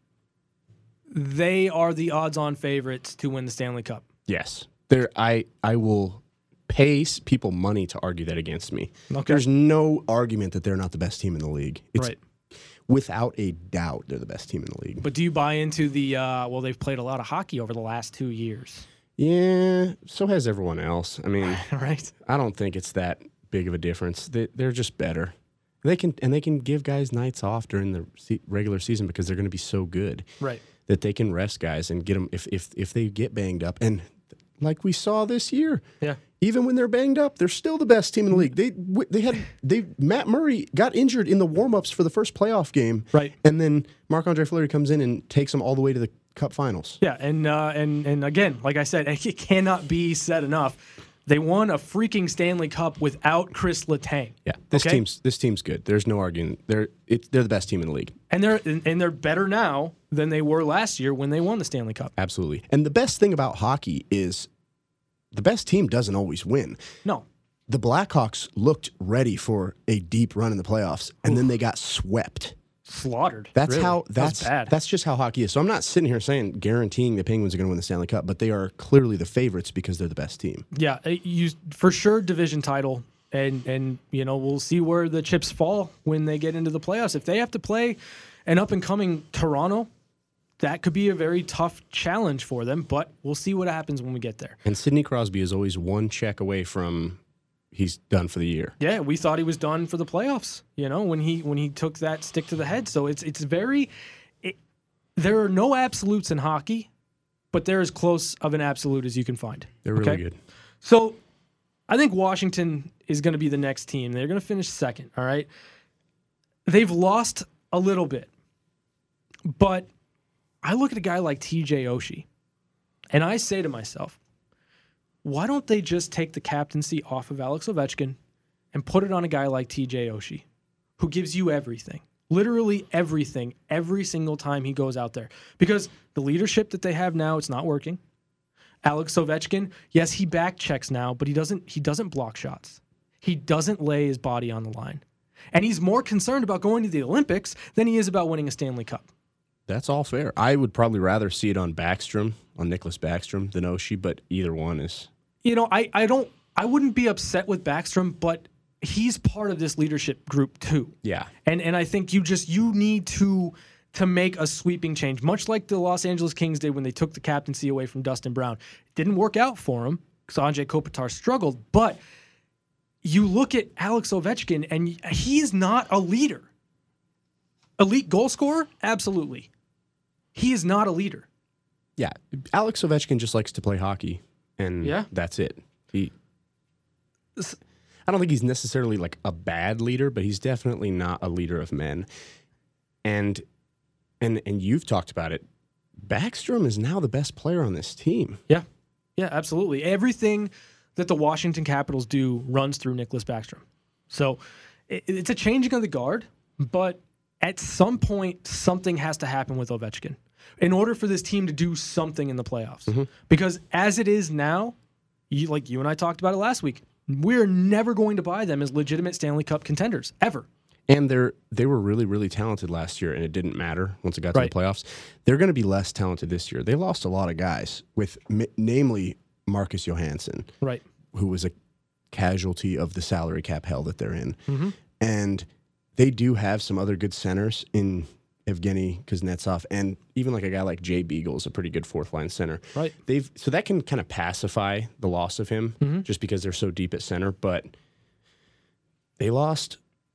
they are the odds-on favorites to win the Stanley Cup? Yes. I will pay people money to argue that against me. Okay. There's no argument that they're not the best team in the league. It's Right. without a doubt they're the best team in the league. But do you buy into the, they've played a lot of hockey over the last 2 years? Yeah, so has everyone else. I mean, Right. I don't think it's that big of a difference. They're just better. They can give guys nights off during the regular season because they're going to be so good. Right. That they can rest guys and get them if they get banged up. And like we saw this year, Yeah. even when they're banged up, they're still the best team in the league. Matt Murray got injured in the warm-ups for the first playoff game, Right. And then Marc-Andre Fleury comes in and takes them all the way to the Cup Finals. Yeah, and again, like I said, it cannot be said enough. They won a freaking Stanley Cup without Chris Letang. Yeah, this team's good. There's no arguing. They're the best team in the league, And they're better now than they were last year when they won the Stanley Cup. absolutely. And the best thing about hockey is the best team doesn't always win. No. The Blackhawks looked ready for a deep run in the playoffs, and then they got swept. Slaughtered. That's really. how That's bad. that's just how hockey is. So I'm not sitting here saying guaranteeing the Penguins are going to win the Stanley Cup, but they are clearly the favorites because they're the best team. Yeah, you for sure division title, and we'll see where the chips fall when they get into the playoffs. If they have to play an up and coming Toronto, that could be a very tough challenge for them. But we'll see what happens when we get there. And Sidney Crosby is always one check away from he's done for the year. Yeah, we thought he was done for the playoffs. When he took that stick to the head. So it's very. There are no absolutes in hockey, but they're as close of an absolute as you can find. They're really good. So I think Washington is going to be the next team. They're going to finish second. All right. They've lost a little bit, but I look at a guy like TJ Oshie, and I say to myself, why don't they just take the captaincy off of Alex Ovechkin and put it on a guy like TJ Oshie, who gives you everything, literally everything, every single time he goes out there? Because the leadership that they have now, it's not working. Alex Ovechkin, yes, he back checks now, but he doesn't block shots. He doesn't lay his body on the line. And he's more concerned about going to the Olympics than he is about winning a Stanley Cup. That's all fair. I would probably rather see it on Nicholas Backstrom than Oshie, but either one is. I wouldn't be upset with Backstrom, but he's part of this leadership group too. Yeah. And I think you need to make a sweeping change, much like the Los Angeles Kings did when they took the captaincy away from Dustin Brown. It didn't work out for him because Andrei Kopitar struggled, but you look at Alex Ovechkin and he's not a leader. Elite goal scorer? Absolutely. He is not a leader. Yeah. Alex Ovechkin just likes to play hockey, and that's it. I don't think he's necessarily like a bad leader, but he's definitely not a leader of men. And you've talked about it. Backstrom is now the best player on this team. Yeah. Yeah, absolutely. Everything that the Washington Capitals do runs through Nicholas Backstrom. So it's a changing of the guard, but at some point, something has to happen with Ovechkin in order for this team to do something in the playoffs. Mm-hmm. Because as it is now, you and I talked about it last week, we're never going to buy them as legitimate Stanley Cup contenders, ever. And they were really, really talented last year, and it didn't matter once it got to the playoffs. They're going to be less talented this year. They lost a lot of guys, namely Marcus Johansson, who was a casualty of the salary cap hell that they're in. Mm-hmm. And they do have some other good centers in Evgeny Kuznetsov, and even like a guy like Jay Beagle is a pretty good fourth-line center. Right. So that can kind of pacify the loss of him just because they're so deep at center. But they lost,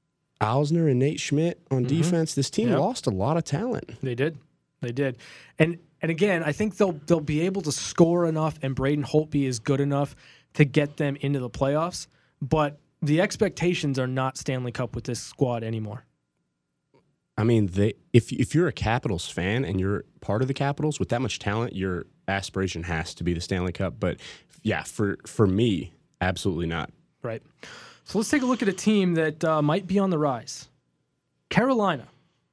Alsner and Nate Schmidt on defense, this team lost a lot of talent. They did. And again, I think they'll be able to score enough, and Braden Holtby is good enough to get them into the playoffs. But the expectations are not Stanley Cup with this squad anymore. I mean, if you're a Capitals fan and you're part of the Capitals with that much talent, your aspiration has to be the Stanley Cup. But yeah, for me, absolutely not. Right. So let's take a look at a team that might be on the rise. Carolina.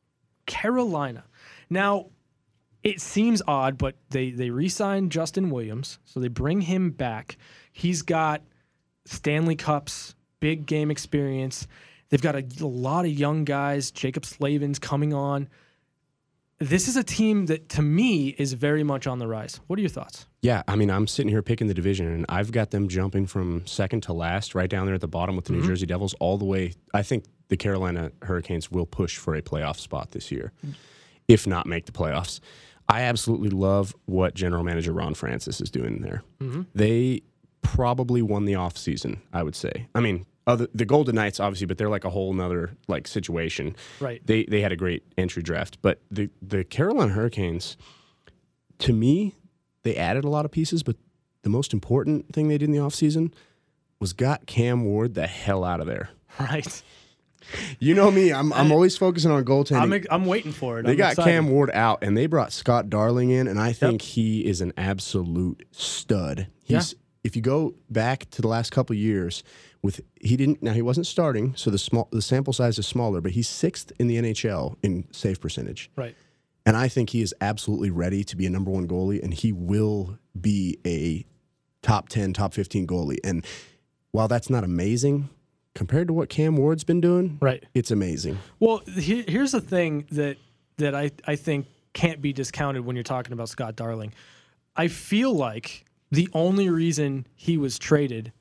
Now, it seems odd, but they re-signed Justin Williams, so they bring him back. He's got Stanley Cups, big game experience. They've got a lot of young guys. Jacob Slavin's coming on. This is a team that, to me, is very much on the rise. What are your thoughts? Yeah, I mean, I'm sitting here picking the division, and I've got them jumping from second to last, right down there at the bottom with the New Jersey Devils, all the way. I think the Carolina Hurricanes will push for a playoff spot this year, if not make the playoffs. I absolutely love what general manager Ron Francis is doing there. They probably won the offseason, I would say. I mean, the Golden Knights, obviously, but they're like a whole nother situation. Right. They had a great entry draft. But the Carolina Hurricanes, to me, they added a lot of pieces, but the most important thing they did in the offseason was got Cam Ward the hell out of there. Right. You know me, I'm always focusing on goaltending. I'm waiting for it. They got excited. Cam Ward out, and they brought Scott Darling in, and I think he is an absolute stud. If you go back to the last couple of years, he wasn't starting, so the sample size is smaller, but he's 6th in the NHL in save percentage. Right. And I think he is absolutely ready to be a number 1 goalie, and he will be a top 10, top 15 goalie. And while that's not amazing, compared to what Cam Ward's been doing, right, it's amazing. Well, here's the thing that I think can't be discounted when you're talking about Scott Darling. I feel like the only reason he was traded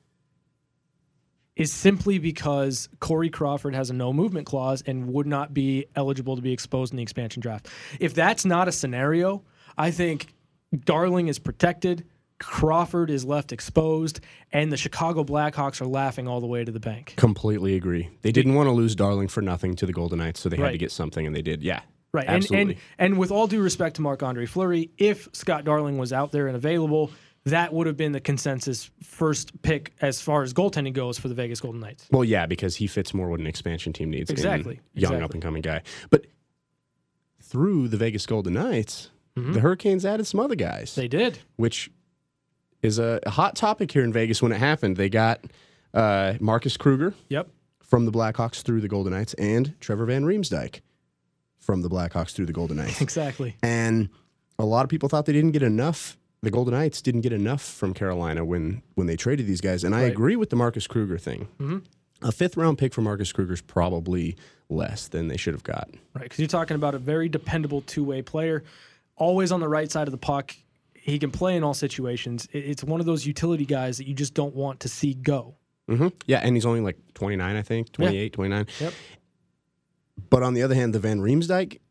is simply because Corey Crawford has a no-movement clause and would not be eligible to be exposed in the expansion draft. If that's not a scenario, I think Darling is protected, Crawford is left exposed, and the Chicago Blackhawks are laughing all the way to the bank. Completely agree. They didn't want to lose Darling for nothing to the Golden Knights, so they had to get something, and they did. Yeah, right. Absolutely. And with all due respect to Marc-Andre Fleury, if Scott Darling was out there and available, that would have been the consensus first pick as far as goaltending goes for the Vegas Golden Knights. Well, yeah, because he fits more what an expansion team needs. Exactly. Young up-and-coming guy. But through the Vegas Golden Knights, the Hurricanes added some other guys. They did. Which is a hot topic here in Vegas when it happened. They got Marcus Kruger from the Blackhawks through the Golden Knights and Trevor Van Riemsdyk from the Blackhawks through the Golden Knights. Exactly. And a lot of people thought they didn't get enough. The Golden Knights didn't get enough from Carolina when they traded these guys. And I agree with the Marcus Kruger thing. A 5th-round pick for Marcus Kruger is probably less than they should have got. Right, because you're talking about a very dependable two-way player, always on the right side of the puck. He can play in all situations. It's one of those utility guys that you just don't want to see go. Yeah, and he's only like 29, I think, 28, 29. Yep. But on the other hand, the Van Riemsdyk,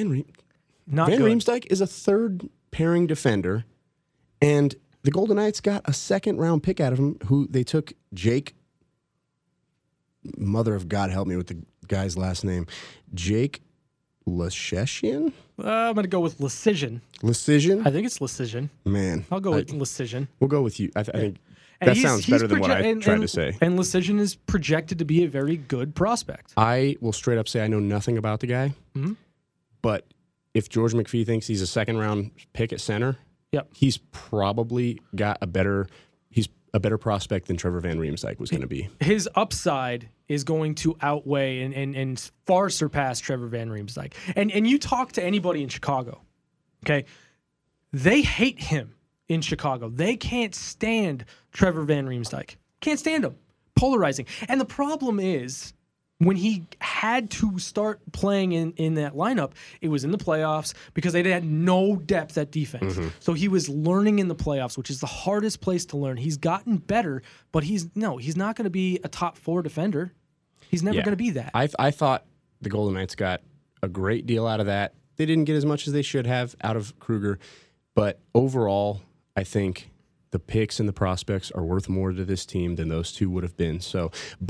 Riemsdyk is a 3rd-pairing defender. And the Golden Knights got a 2nd-round pick out of him, who they took Jake, mother of God, help me with the guy's last name, Jake Leschyshyn? I'm going to go with Leschyshyn. Leschyshyn? I think it's Leschyshyn. Man. I'll go with Leschyshyn. We'll go with you. I think that sounds better than what I tried to say. And Leschyshyn is projected to be a very good prospect. I will straight up say I know nothing about the guy. But if George McPhee thinks he's a 2nd-round pick at center, he's probably got a better prospect than Trevor Van Riemsdyk was going to be. His upside is going to outweigh and far surpass Trevor Van Riemsdyk. And you talk to anybody in Chicago, okay? They hate him in Chicago. They can't stand Trevor Van Riemsdyk. Can't stand him. Polarizing. And the problem is, when he had to start playing in that lineup, it was in the playoffs because they had no depth at defense. So he was learning in the playoffs, which is the hardest place to learn. He's gotten better, but he's not going to be a top 4 defender. He's never going to be that. I thought the Golden Knights got a great deal out of that. They didn't get as much as they should have out of Kruger, but overall, I think the picks and the prospects are worth more to this team than those two would have been. So, but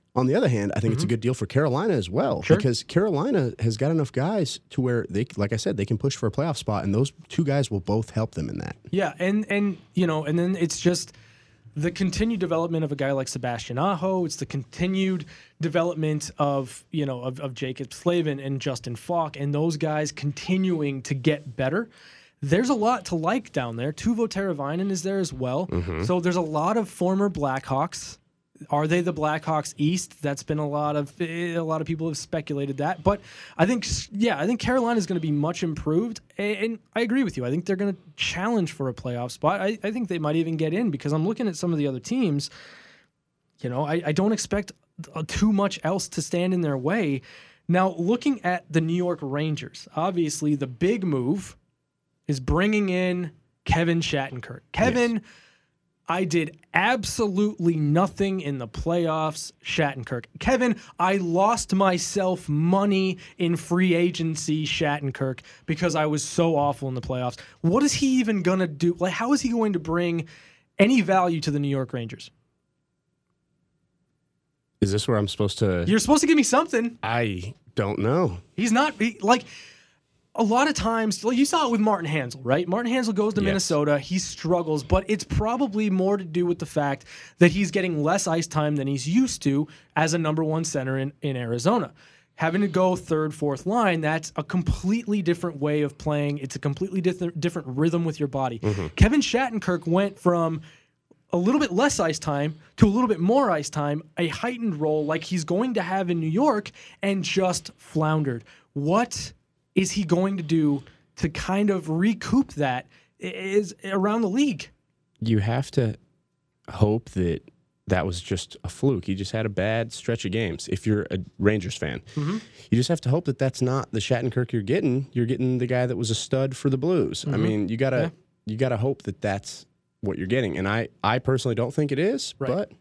On the other hand, I think it's a good deal for Carolina as well, because Carolina has got enough guys to where they, like I said, they can push for a playoff spot, and those two guys will both help them in that. Yeah, and then it's just the continued development of a guy like Sebastian Aho. It's the continued development of Jacob Slavin and Justin Falk, and those guys continuing to get better. There's a lot to like down there. Teuvo Teravainen is there as well. So there's a lot of former Blackhawks. Are they the Blackhawks East? That's been a lot of people have speculated that. But I think Carolina is going to be much improved, and I agree with you. I think they're going to challenge for a playoff spot. I think they might even get in, because I'm looking at some of the other teams. I don't expect too much else to stand in their way. Now, looking at the New York Rangers, obviously the big move is bringing in Kevin Shattenkirk. Kevin. Yes. I did absolutely nothing in the playoffs, Shattenkirk. Kevin, I lost myself money in free agency, Shattenkirk, because I was so awful in the playoffs. What is he even going to do? Like, how is he going to bring any value to the New York Rangers? Is this where I'm supposed to... You're supposed to give me something. I don't know. He's not... A lot of times, you saw it with Martin Hanzal, right? Martin Hanzal goes to Minnesota. He struggles, but it's probably more to do with the fact that he's getting less ice time than he's used to as a number one center in Arizona. Having to go third, fourth line, that's a completely different way of playing. It's a completely different rhythm with your body. Kevin Shattenkirk went from a little bit less ice time to a little bit more ice time, a heightened role like he's going to have in New York, and just floundered. What is he going to do to kind of recoup that is around the league? You have to hope that was just a fluke. He just had a bad stretch of games. If you're a Rangers fan, you just have to hope that that's not the Shattenkirk you're getting. You're getting the guy that was a stud for the Blues. I mean, you gotta hope that that's what you're getting. And I personally don't think it is, but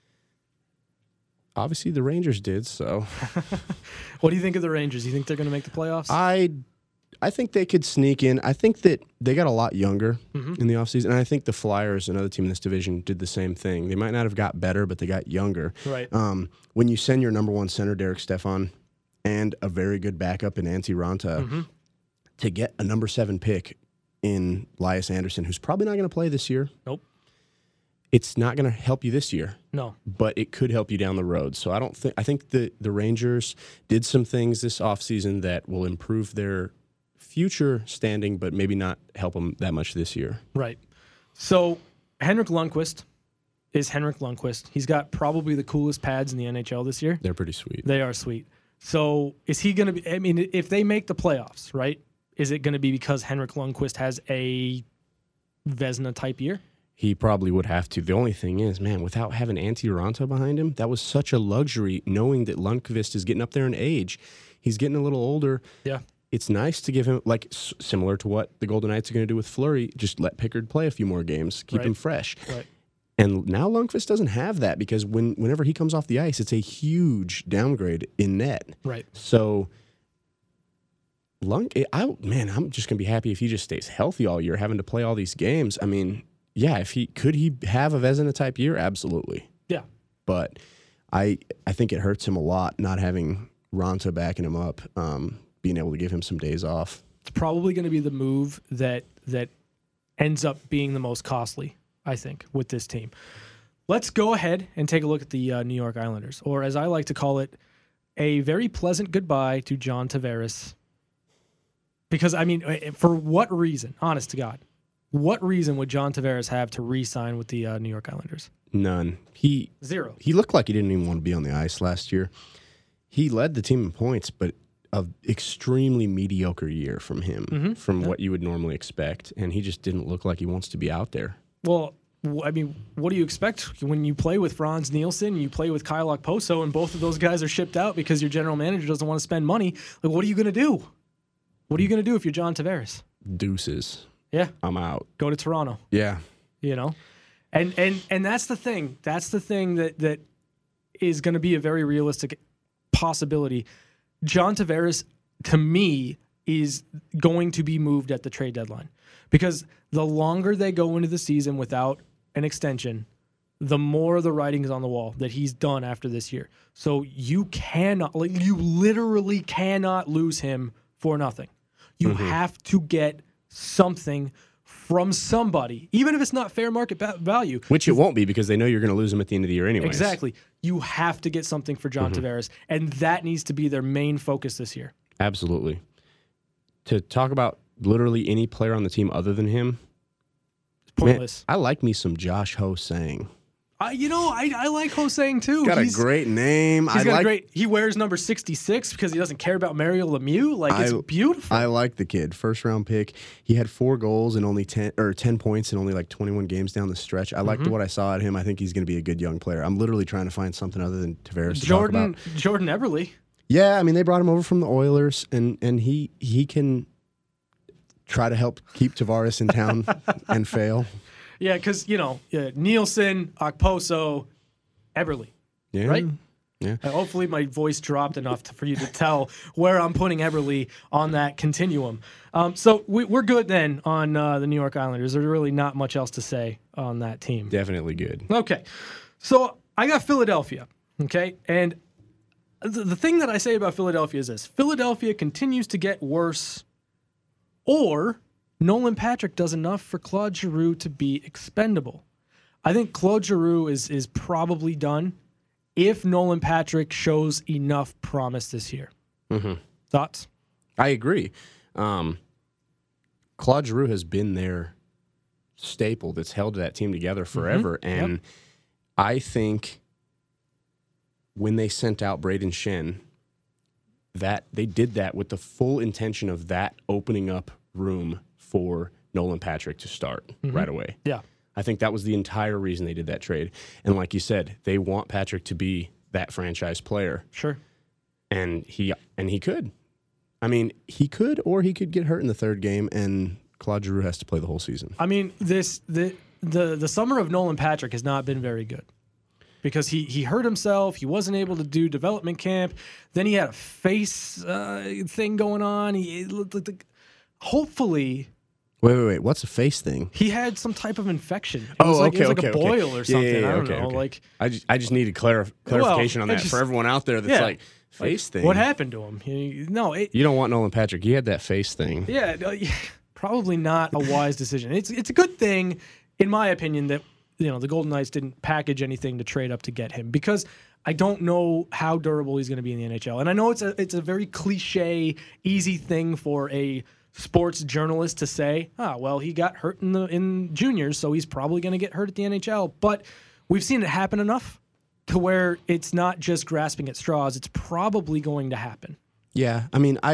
obviously the Rangers did, so. What do you think of the Rangers? You think they're going to make the playoffs? I think they could sneak in. I think that they got a lot younger in the offseason, and I think the Flyers, another team in this division, did the same thing. They might not have got better, but they got younger. Right. When you send your number one center, Derek Stepan, and a very good backup in Antti Raanta, to get a number 7 pick in Elias Anderson, who's probably not going to play this year. Nope. It's not going to help you this year. No. But it could help you down the road. So I think the Rangers did some things this offseason that will improve their future standing, but maybe not help them that much this year. Right. So Henrik Lundqvist is Henrik Lundqvist. He's got probably the coolest pads in the NHL this year. They're pretty sweet. They are sweet. So is he going to be, I mean, if they make the playoffs, right, is it going to be because Henrik Lundqvist has a Vezina type year? He probably would have to. The only thing is, man, without having Antti Raanta behind him, that was such a luxury, knowing that Lundqvist is getting up there in age. He's getting a little older. Yeah. It's nice to give him, like, similar to what the Golden Knights are going to do with Fleury, just let Pickard play a few more games, keep him fresh. Right. And now Lundqvist doesn't have that, because whenever he comes off the ice, it's a huge downgrade in net. Right. So, I'm just going to be happy if he just stays healthy all year, having to play all these games. I mean, yeah, could he have a Vezina type year? Absolutely. Yeah. But I think it hurts him a lot not having Raanta backing him up, being able to give him some days off. It's probably going to be the move that ends up being the most costly, I think, with this team. Let's go ahead and take a look at the New York Islanders, or as I like to call it, a very pleasant goodbye to John Tavares. Because, I mean, for what reason, honest to God, what reason would John Tavares have to re-sign with the New York Islanders? None. Zero. He looked like he didn't even want to be on the ice last year. He led the team in points, but an extremely mediocre year from him, what you would normally expect, and he just didn't look like he wants to be out there. Well, I mean, what do you expect when you play with Franz Nielsen, you play with Kyle Okposo, and both of those guys are shipped out because your general manager doesn't want to spend money? Like, what are you going to do? What are you going to do if you're John Tavares? Deuces. Yeah. I'm out. Go to Toronto. Yeah. You know? And that's the thing. That's the thing that is going to be a very realistic possibility. John Tavares, to me, is going to be moved at the trade deadline. Because the longer they go into the season without an extension, the more the writing is on the wall that he's done after this year. So you literally cannot lose him for nothing. You have to get something from somebody, even if it's not fair market value. Which it won't be because they know you're going to lose him at the end of the year anyway. Exactly. You have to get something for John Tavares, and that needs to be their main focus this year. Absolutely. To talk about literally any player on the team other than him, It's pointless. man, I like me some Josh Ho-Sang. I like Ho-Sang too. Got a great name. He wears number 66 because he doesn't care about Mario Lemieux. It's beautiful. I like the kid. First round pick. He had 4 goals and only 10 points in only 21 games down the stretch. I liked what I saw at him. I think he's going to be a good young player. I'm literally trying to find something other than Tavares to talk about. Jordan Eberle. Yeah, I mean they brought him over from the Oilers, and he can try to help keep Tavares in town and fail. Yeah, because, Nielsen, Okposo, Eberle. Yeah. Right? Yeah. Hopefully my voice dropped enough for you to tell where I'm putting Eberle on that continuum. So we're good then on the New York Islanders. There's really not much else to say on that team. Definitely good. Okay. So I got Philadelphia. Okay. And the thing that I say about Philadelphia is this. Philadelphia continues to get worse, or Nolan Patrick does enough for Claude Giroux to be expendable. I think Claude Giroux is probably done if Nolan Patrick shows enough promise this year. Thoughts? I agree. Claude Giroux has been their staple that's held that team together forever. And I think when they sent out Braden Shen, that they did that with the full intention of that opening up room for Nolan Patrick to start right away. Yeah. I think that was the entire reason they did that trade. And like you said, they want Patrick to be that franchise player. Sure. And he could. I mean, he could, or he could get hurt in the third game, and Claude Giroux has to play the whole season. I mean, the summer of Nolan Patrick has not been very good because he hurt himself. He wasn't able to do development camp. Then he had a face thing going on. Hopefully. Wait. What's a face thing? He had some type of infection. It was like a boil or something. Yeah, I don't know. Okay. I just needed clarification on that for everyone out there that's face thing. What happened to him? You don't want Nolan Patrick. He had that face thing. Yeah, probably not a wise decision. It's a good thing, in my opinion, that the Golden Knights didn't package anything to trade up to get him, because I don't know how durable he's going to be in the NHL. And I know it's a very cliche, easy thing for a sports journalist to say, he got hurt in juniors, so he's probably going to get hurt at the NHL. But we've seen it happen enough to where it's not just grasping at straws. It's probably going to happen. Yeah, I mean,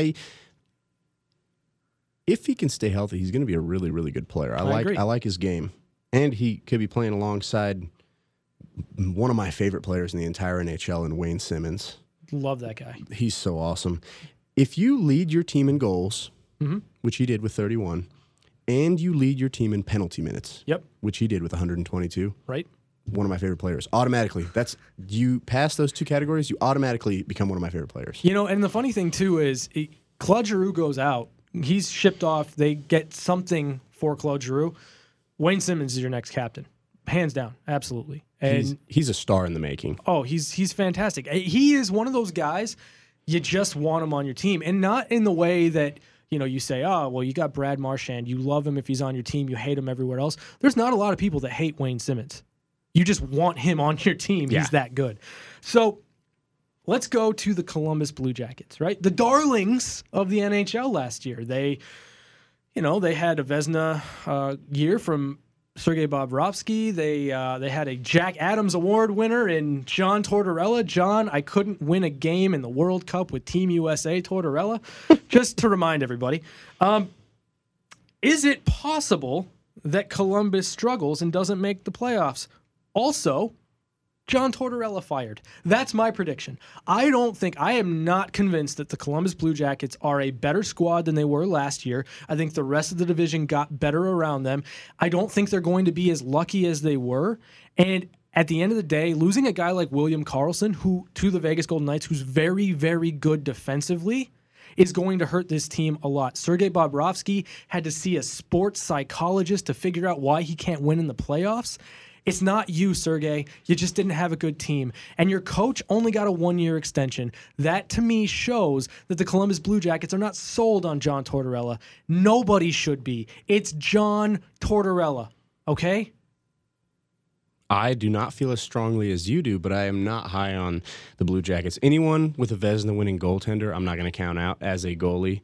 if he can stay healthy, he's going to be a really, really good player. I like his game, and he could be playing alongside one of my favorite players in the entire NHL, in Wayne Simmons. Love that guy. He's so awesome. If you lead your team in goals, which he did with 31, and you lead your team in penalty minutes, which he did with 122, right? One of my favorite players. Automatically. You pass those two categories, you automatically become one of my favorite players. And the funny thing, too, is Claude Giroux goes out. He's shipped off. They get something for Claude Giroux. Wayne Simmons is your next captain. Hands down. Absolutely. And he's a star in the making. Oh, he's fantastic. He is one of those guys you just want him on your team. And not in the way that, you say, you got Brad Marchand. You love him if he's on your team. You hate him everywhere else. There's not a lot of people that hate Wayne Simmons. You just want him on your team. Yeah. He's that good. So let's go to the Columbus Blue Jackets, right? The darlings of the NHL last year. They had a Vezina year from Sergei Bobrovsky. They had a Jack Adams Award winner in John Tortorella. John, I couldn't win a game in the World Cup with Team USA Tortorella. Just to remind everybody. Is it possible that Columbus struggles and doesn't make the playoffs? Also, John Tortorella fired. That's my prediction. I am not convinced that the Columbus Blue Jackets are a better squad than they were last year. I think the rest of the division got better around them. I don't think they're going to be as lucky as they were. And at the end of the day, losing a guy like William Karlsson, to the Vegas Golden Knights, who's very, very good defensively, is going to hurt this team a lot. Sergei Bobrovsky had to see a sports psychologist to figure out why he can't win in the playoffs. It's not you, Sergey. You just didn't have a good team. And your coach only got a 1-year extension. That, to me, shows that the Columbus Blue Jackets are not sold on John Tortorella. Nobody should be. It's John Tortorella, okay? I do not feel as strongly as you do, but I am not high on the Blue Jackets. Anyone with a Vezina-winning goaltender, I'm not going to count out as a goalie.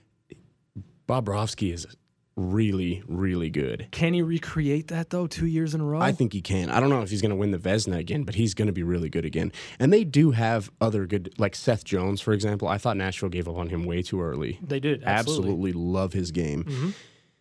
Bobrovsky is really, really good. Can he recreate that, though, 2 years in a row? I think he can. I don't know if he's going to win the Vezina again, but he's going to be really good again. And they do have other good, like Seth Jones, for example. I thought Nashville gave up on him way too early. They did, absolutely. Love his game.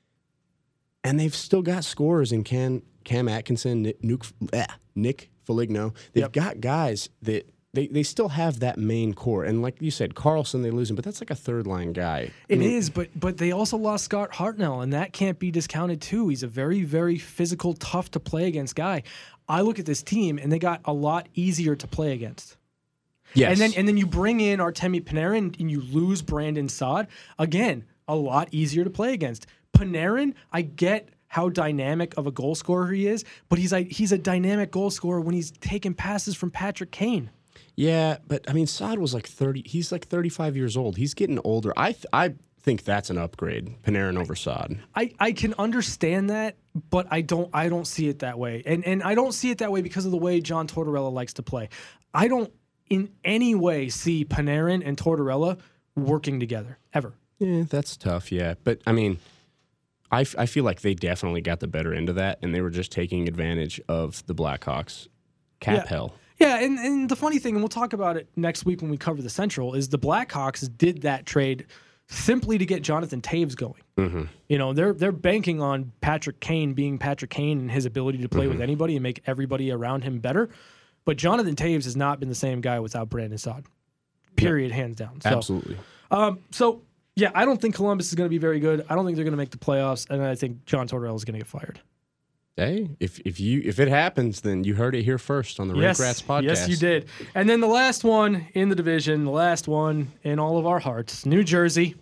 And they've still got scorers in Cam Atkinson, Nick Foligno. They've got guys that they still have that main core. And like you said, Carlson, they lose him, but that's like a third-line guy. It is, but they also lost Scott Hartnell, and that can't be discounted too. He's a very, very physical, tough-to-play against guy. I look at this team, and they got a lot easier to play against. Yes. And then you bring in Artemi Panarin, and you lose Brandon Saad. Again, a lot easier to play against. Panarin, I get how dynamic of a goal scorer he is, but he's a dynamic goal scorer when he's taking passes from Patrick Kane. Yeah, but I mean, Saad was like 30. He's like 35 years old. He's getting older. I think that's an upgrade, Panarin over Saad. I can understand that, but I don't see it that way. And I don't see it that way because of the way John Tortorella likes to play. I don't in any way see Panarin and Tortorella working together, ever. Yeah, that's tough, yeah. But, I mean, I feel like they definitely got the better end of that, and they were just taking advantage of the Blackhawks' cap hell. Yeah, and the funny thing, and we'll talk about it next week when we cover the Central, is the Blackhawks did that trade simply to get Jonathan Toews going. Mm-hmm. You know, they're banking on Patrick Kane being Patrick Kane and his ability to play with anybody and make everybody around him better. But Jonathan Toews has not been the same guy without Brandon Saad. Period, hands down. So, Absolutely. Yeah, I don't think Columbus is going to be very good. I don't think they're going to make the playoffs, and I think John Tortorella is going to get fired. Hey, if it happens, then you heard it here first on the Rink Rats podcast. Yes, you did. And then the last one in the division, the last one in all of our hearts, New Jersey.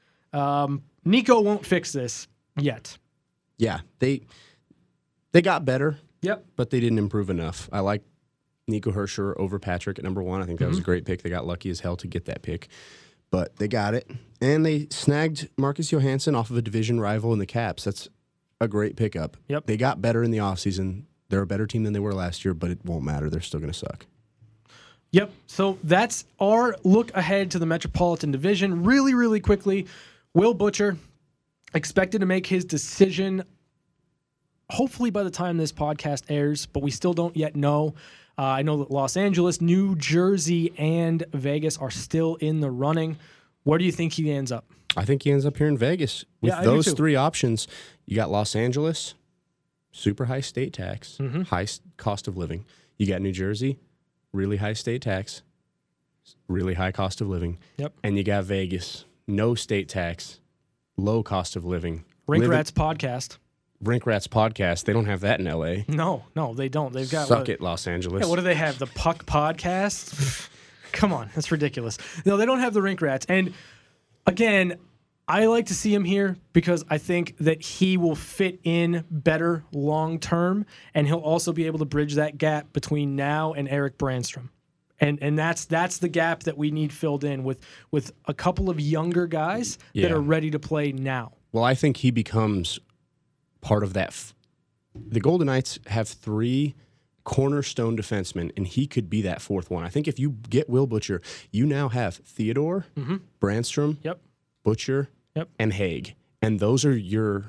Nico won't fix this yet. Yeah, they got better. Yep. But they didn't improve enough. I like Nico Herscher over Patrick at number 1. I think that was a great pick. They got lucky as hell to get that pick. But they got it. And they snagged Marcus Johansson off of a division rival in the Caps. That's a great pickup. Yep. They got better in the offseason. They're a better team than they were last year, but it won't matter. They're still going to suck. Yep. So that's our look ahead to the Metropolitan Division. Really, really quickly, Will Butcher expected to make his decision hopefully by the time this podcast airs, but we still don't yet know. I know that Los Angeles, New Jersey, and Vegas are still in the running. Where do you think he ends up? I think he ends up here in Vegas. With those three options, you got Los Angeles, super high state tax, high cost of living. You got New Jersey, really high state tax, really high cost of living. Yep. And you got Vegas, no state tax, low cost of living. Rink Rats podcast. Rink Rats podcast. They don't have that in L.A. No, they don't. They've got Suck it, Los Angeles. Yeah, what do they have? The Puck podcast? Come on, that's ridiculous. No, they don't have the Rink Rats. And again, I like to see him here because I think that he will fit in better long term, and he'll also be able to bridge that gap between now and Eric Brandstrom. And that's the gap that we need filled in with a couple of younger guys that are ready to play now. Well, I think he becomes part of that. The Golden Knights have 3 cornerstone defensemen, and he could be that 4th one. I think if you get Will Butcher, you now have Theodore, Brandstrom, Butcher, and Haig. And those are your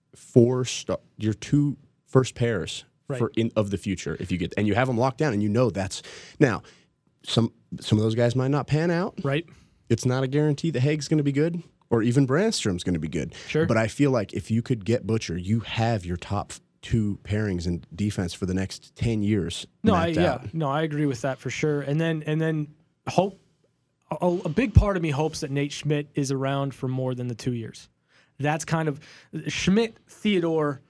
2 first pairs of the future. If you get, and you have them locked down, and you know that's now some of those guys might not pan out. Right. It's not a guarantee that Haig's going to be good, or even Brandstrom's going to be good. Sure. But I feel like if you could get Butcher, you have your top 2 pairings in defense for the next 10 years. I agree with that for sure. And then hope a big part of me hopes that Nate Schmidt is around for more than the 2 years. That's kind of Schmidt, Theodore,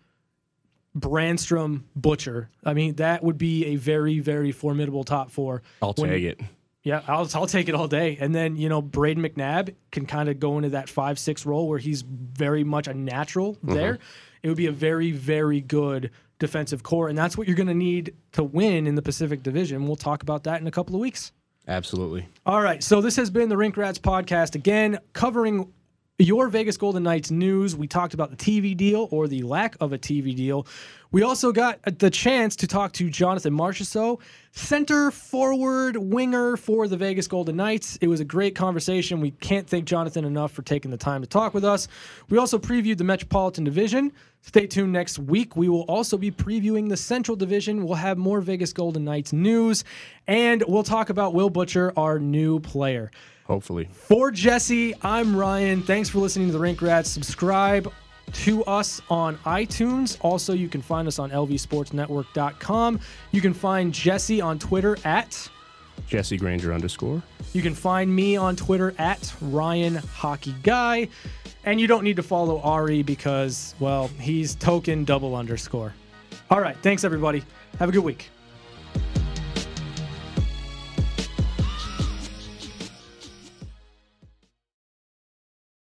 Brandstrom, Butcher. I mean, that would be a very, very formidable top 4. I'll take it. Yeah, I'll take it all day. And then, Braden McNabb can kind of go into that 5-6 role where he's very much a natural there. It would be a very, very good defensive core, and that's what you're going to need to win in the Pacific Division. We'll talk about that in a couple of weeks. Absolutely. All right, so this has been the Rink Rats podcast, again, covering your Vegas Golden Knights news. We talked about the TV deal or the lack of a TV deal. We also got the chance to talk to Jonathan Marchessault, center forward winger for the Vegas Golden Knights. It was a great conversation. We can't thank Jonathan enough for taking the time to talk with us. We also previewed the Metropolitan Division. Stay tuned next week. We will also be previewing the Central Division. We'll have more Vegas Golden Knights news, and we'll talk about Will Butcher, our new player. Hopefully. For Jesse, I'm Ryan. Thanks for listening to the Rink Rats. Subscribe to us on iTunes. Also, you can find us on lvsportsnetwork.com. You can find Jesse on Twitter at Jesse Granger _. You can find me on Twitter at Ryan Hockey Guy. And you don't need to follow Ari because, well, he's token _. All right. Thanks, everybody. Have a good week.